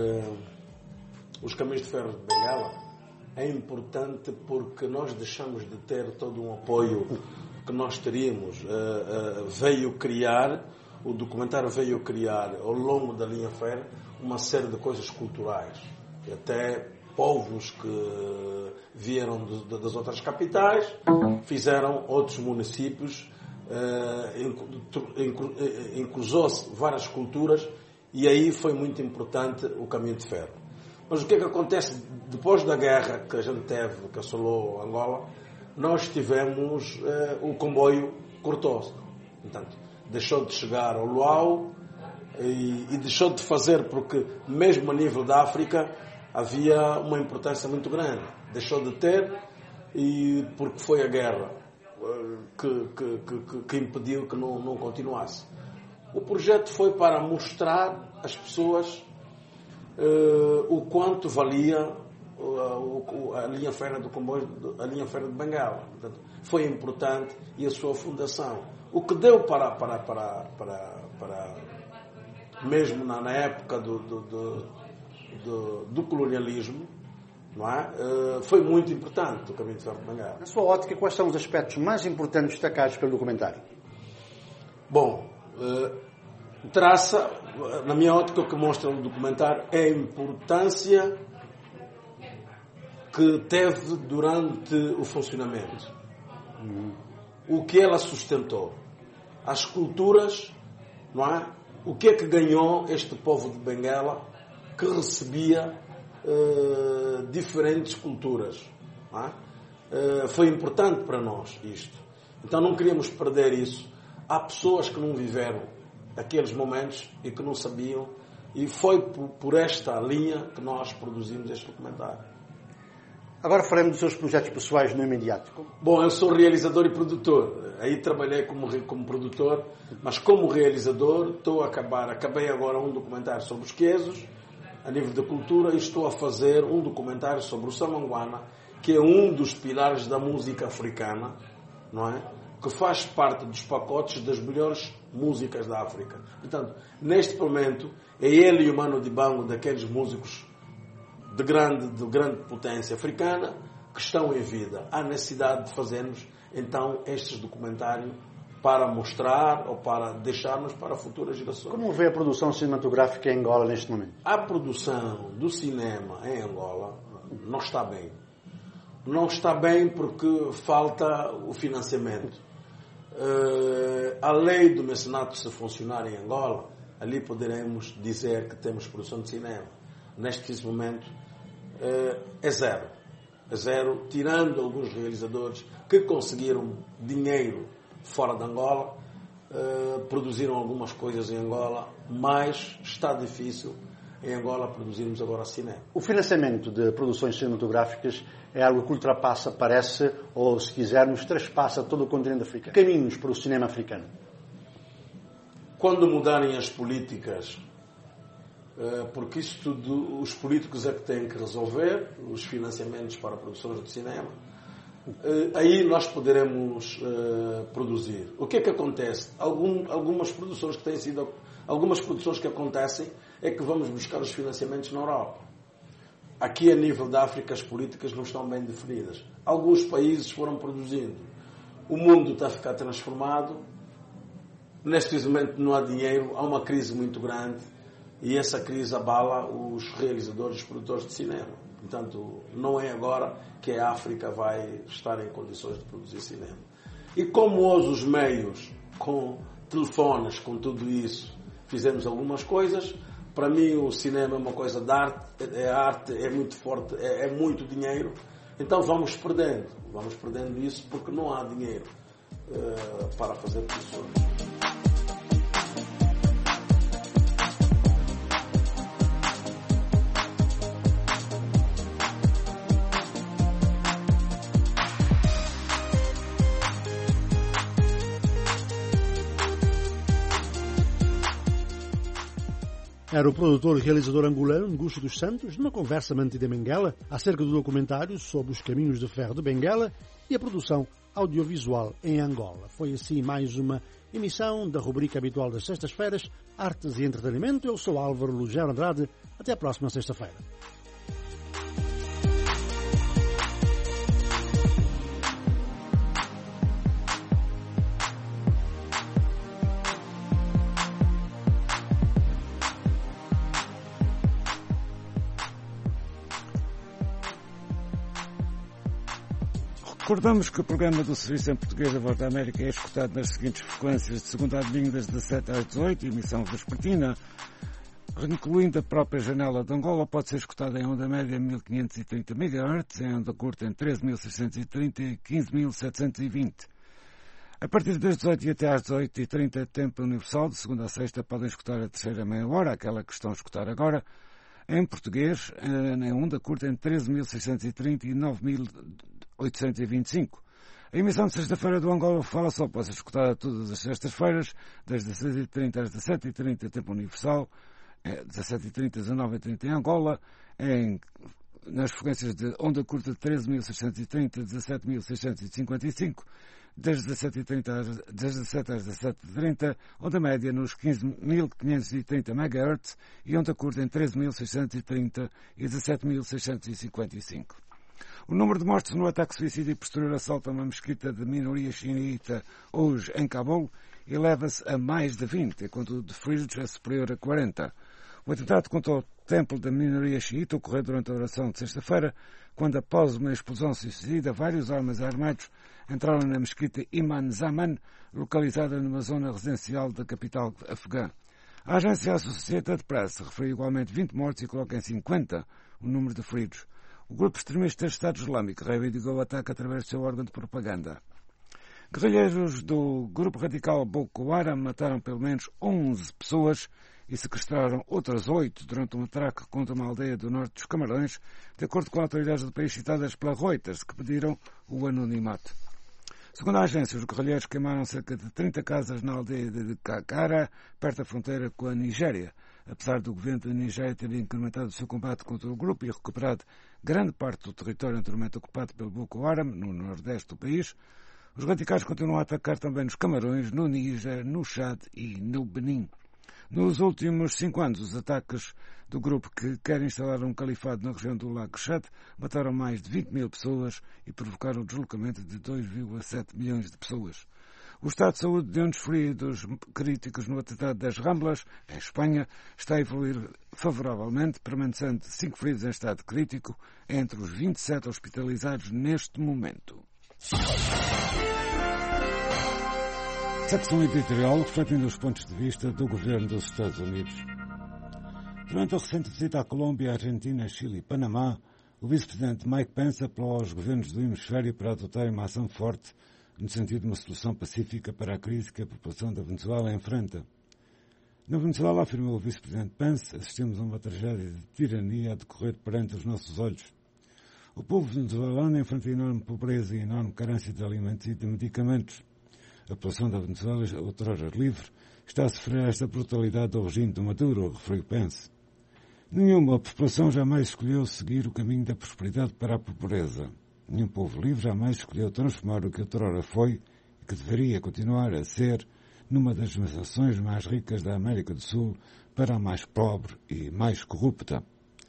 os caminhos de ferro de Benguela é importante porque nós deixamos de ter todo um apoio que nós teríamos. Uh, uh, veio criar, o documentário veio criar, ao longo da linha ferro, uma série de coisas culturais. E até povos que vieram de, de, das outras capitais, fizeram outros municípios, uh, inclusou-se várias culturas e aí foi muito importante o caminho de ferro. Mas o que é que acontece depois da guerra que a gente teve, que assolou Angola? Nós tivemos, uh, o comboio cortou-se. Portanto, deixou de chegar ao Luau e, e deixou de fazer, porque mesmo a nível da África havia uma importância muito grande. Deixou de ter, e porque foi a guerra que, que, que, que impediu que não, não continuasse. O projeto foi para mostrar às pessoas uh, o quanto valia uh, a linha férrea do comboio, a linha férrea de Benguela. Portanto, foi importante, e a sua fundação. O que deu para, para, para, para, para mesmo na, na época do, do, do Do, do colonialismo, não é? Uh, foi muito importante o caminho de ferro de Benguela. Na sua ótica, quais são os aspectos mais importantes destacados pelo documentário? Bom, uh, traça, na minha ótica, o que mostra o documentário é a importância que teve durante o funcionamento. Uhum. o que ela sustentou, as culturas, não é? O que é que ganhou este povo de Benguela que recebia uh, diferentes culturas, não é? Uh, foi importante para nós isto. Então não queríamos perder isso. Há pessoas que não viveram aqueles momentos e que não sabiam, e foi por, por esta linha que nós produzimos este documentário. Agora falaremos dos seus projetos pessoais no imediato. Bom, eu sou realizador e produtor. Aí trabalhei como, como produtor, mas como realizador estou a acabar, acabei agora um documentário sobre os quesos, a nível da cultura, e estou a fazer um documentário sobre o Samanguana, que é um dos pilares da música africana, não é? Que faz parte dos pacotes das melhores músicas da África. Portanto, neste momento, é ele e o Mano Dibango, daqueles músicos de grande, de grande potência africana, que estão em vida. Há necessidade de fazermos, então, estes documentários para mostrar ou para deixarmos para futuras gerações. Como vê a produção cinematográfica em Angola neste momento? A produção do cinema em Angola não está bem. Não está bem porque falta o financiamento. Uh, a lei do mecenato, se funcionar em Angola, ali poderemos dizer que temos produção de cinema. Neste momento uh, é zero. É zero, tirando alguns realizadores que conseguiram dinheiro fora de Angola, uh, produziram algumas coisas em Angola, mas está difícil em Angola produzirmos agora cinema. O financiamento de produções cinematográficas é algo que ultrapassa, parece, ou se quisermos, traspassa todo o continente africano. Caminhos para o cinema africano. Quando mudarem as políticas, porque isso tudo, os políticos é que têm que resolver, os financiamentos para produções de cinema, aí nós poderemos produzir. O que é que acontece? Algum, algumas produções que têm sido, algumas produções que acontecem é que vamos buscar os financiamentos na Europa. Aqui, a nível da África, as políticas não estão bem definidas. Alguns países foram produzindo. O mundo está a ficar transformado. Neste momento não há dinheiro, há uma crise muito grande e essa crise abala os realizadores, os produtores de cinema. Portanto, não é agora que a África vai estar em condições de produzir cinema. E como hoje os meios, com telefones, com tudo isso, fizemos algumas coisas. Para mim, o cinema é uma coisa de arte, é arte, é muito forte, é, é muito dinheiro. Então vamos perdendo, vamos perdendo isso porque não há dinheiro uh, para fazer produções. Era o produtor e realizador angolano Ngucho dos Santos, numa conversa mantida em Benguela, acerca do documentário sobre os caminhos de ferro de Benguela e a produção audiovisual em Angola. Foi assim mais uma emissão da rubrica habitual das sextas-feiras, Artes e Entretenimento. Eu sou Álvaro Lugero Andrade. Até a próxima sexta-feira. Recordamos que o programa do Serviço em Português da Voz da América é escutado nas seguintes frequências de segunda a domingo das dezassete às dezoito, emissão vespertina, incluindo a própria janela de Angola, pode ser escutada em onda média mil quinhentos e trinta megahertz, em onda curta em treze mil seiscentos e trinta e quinze mil setecentos e vinte. A partir das dezoito e até às dezoito e trinta, tempo universal, de segunda a sexta, podem escutar a terceira meia hora, aquela que estão a escutar agora, em português, em onda curta em treze mil seiscentos e trinta e nove mil oitocentos e vinte e cinco. A emissão de sexta-feira do Angola Fala Só pode ser escutada todas as sextas-feiras, das dezasseis e trinta às dezassete e trinta, tempo universal, dezassete e trinta, dezanove e trinta em Angola, em, nas frequências de onda curta de treze mil seiscentos e trinta, dezassete mil seiscentos e cinquenta e cinco, das dezassete e trinta às, das dezassete às dezassete e trinta, onda média nos quinze mil quinhentos e trinta megahertz e onda curta em treze mil seiscentos e trinta e dezassete mil seiscentos e cinquenta e cinco. O número de mortes no ataque suicida e posterior assalto a uma mesquita de minoria xiita hoje em Cabul eleva-se a mais de vinte, enquanto o de Fridge é superior a quarenta. O atentado contra o templo da minoria xiita ocorreu durante a oração de sexta-feira, quando após uma explosão suicida, vários homens armados entraram na mesquita Imam Zaman, localizada numa zona residencial da capital afegã. A agência Associated Press referiu igualmente vinte mortos e coloca em cinquenta o número de feridos. O grupo extremista Estado Islâmico reivindicou o ataque através do seu órgão de propaganda. Guerrilheiros do grupo radical Boko Haram mataram pelo menos onze pessoas e sequestraram outras oito durante um ataque contra uma aldeia do norte dos Camarões, de acordo com autoridades do país citadas pela Reuters, que pediram o anonimato. Segundo a agência, os guerrilheiros queimaram cerca de trinta casas na aldeia de Kakara, perto da fronteira com a Nigéria. Apesar do governo da Nigéria ter incrementado o seu combate contra o grupo e recuperado grande parte do território anteriormente ocupado pelo Boko Haram, no nordeste do país, os radicais continuam a atacar também nos Camarões, no Níger, no Chad e no Benin. Nos últimos cinco anos, os ataques do grupo que quer instalar um califado na região do Lago Chad mataram mais de vinte mil pessoas e provocaram o deslocamento de dois vírgula sete milhões de pessoas. O estado de saúde de um dos feridos críticos no atentado das Ramblas, em Espanha, está a evoluir favoravelmente, permanecendo cinco feridos em estado crítico entre os vinte e sete hospitalizados neste momento. Secção editorial refletindo os pontos de vista do governo dos Estados Unidos. Durante a recente visita à Colômbia, Argentina, Chile e Panamá, o vice-presidente Mike Pence apelou aos governos do hemisfério para adotarem uma ação forte no sentido de uma solução pacífica para a crise que a população da Venezuela enfrenta. Na Venezuela, afirmou o vice-presidente Pence, assistimos a uma tragédia de tirania a decorrer perante os nossos olhos. O povo venezuelano enfrenta enorme pobreza e enorme carência de alimentos e de medicamentos. A população da Venezuela, outrora livre, está a sofrer esta brutalidade do regime de Maduro, referiu Pence. Nenhuma população jamais escolheu seguir o caminho da prosperidade para a pobreza. Nenhum povo livre jamais escolheu transformar o que outrora foi e que deveria continuar a ser numa das nações mais ricas da América do Sul para a mais pobre e mais corrupta.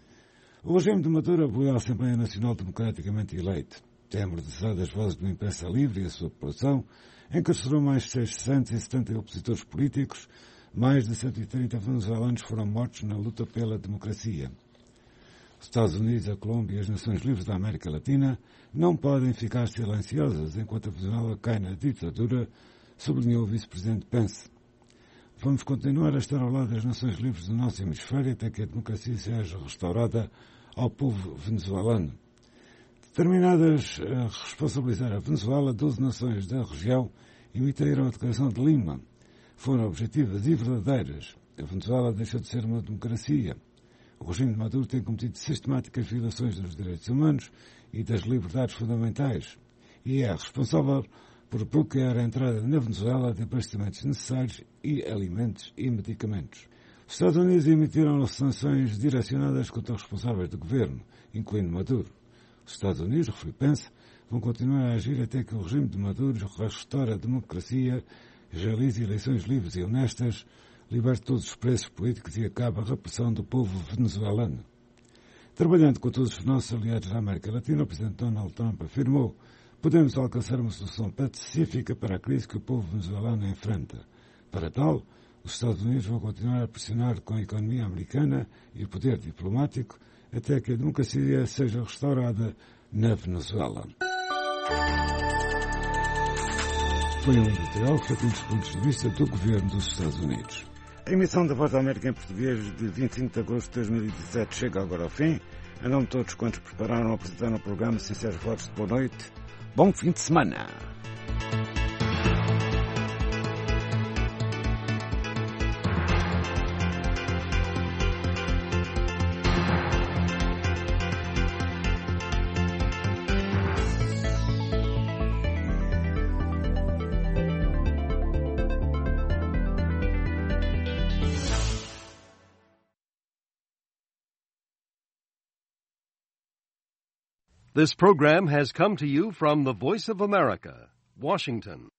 O regime de Maduro aboliu a Assembleia Nacional democraticamente eleita. Tem amordecido as vozes do imprensa livre e a sua população, encarcerou mais de seiscentos e setenta opositores políticos, mais de cento e trinta venezuelanos foram mortos na luta pela democracia. Os Estados Unidos, a Colômbia e as Nações Livres da América Latina não podem ficar silenciosas enquanto a Venezuela cai na ditadura, sublinhou o vice-presidente Pence. Vamos continuar a estar ao lado das Nações Livres do nosso hemisfério até que a democracia seja restaurada ao povo venezuelano. Determinadas a responsabilizar a Venezuela, doze nações da região emitiram a Declaração de Lima. Foram objetivas e verdadeiras. A Venezuela deixou de ser uma democracia. O regime de Maduro tem cometido sistemáticas violações dos direitos humanos e das liberdades fundamentais e é responsável por bloquear a entrada na Venezuela de abastecimentos necessários e alimentos e medicamentos. Os Estados Unidos emitiram sanções direcionadas contra os responsáveis do governo, incluindo Maduro. Os Estados Unidos, referiu Pence, vão continuar a agir até que o regime de Maduro restaure a democracia, realize eleições livres e honestas, liberte todos os presos políticos e acabe a repressão do povo venezuelano. Trabalhando com todos os nossos aliados da América Latina, o presidente Donald Trump afirmou: podemos alcançar uma solução pacífica para a crise que o povo venezuelano enfrenta. Para tal, os Estados Unidos vão continuar a pressionar com a economia americana e o poder diplomático até que a democracia seja restaurada na Venezuela. Foi um editorial refletindo os pontos de vista do governo dos Estados Unidos. A emissão da Voz da América em português de vinte e cinco de agosto de dois mil e dezessete chega agora ao fim. Em nome de todos quantos prepararam ou apresentaram o programa, sinceros votos de boa noite. Bom fim de semana! This program has come to you from the Voice of America, Washington.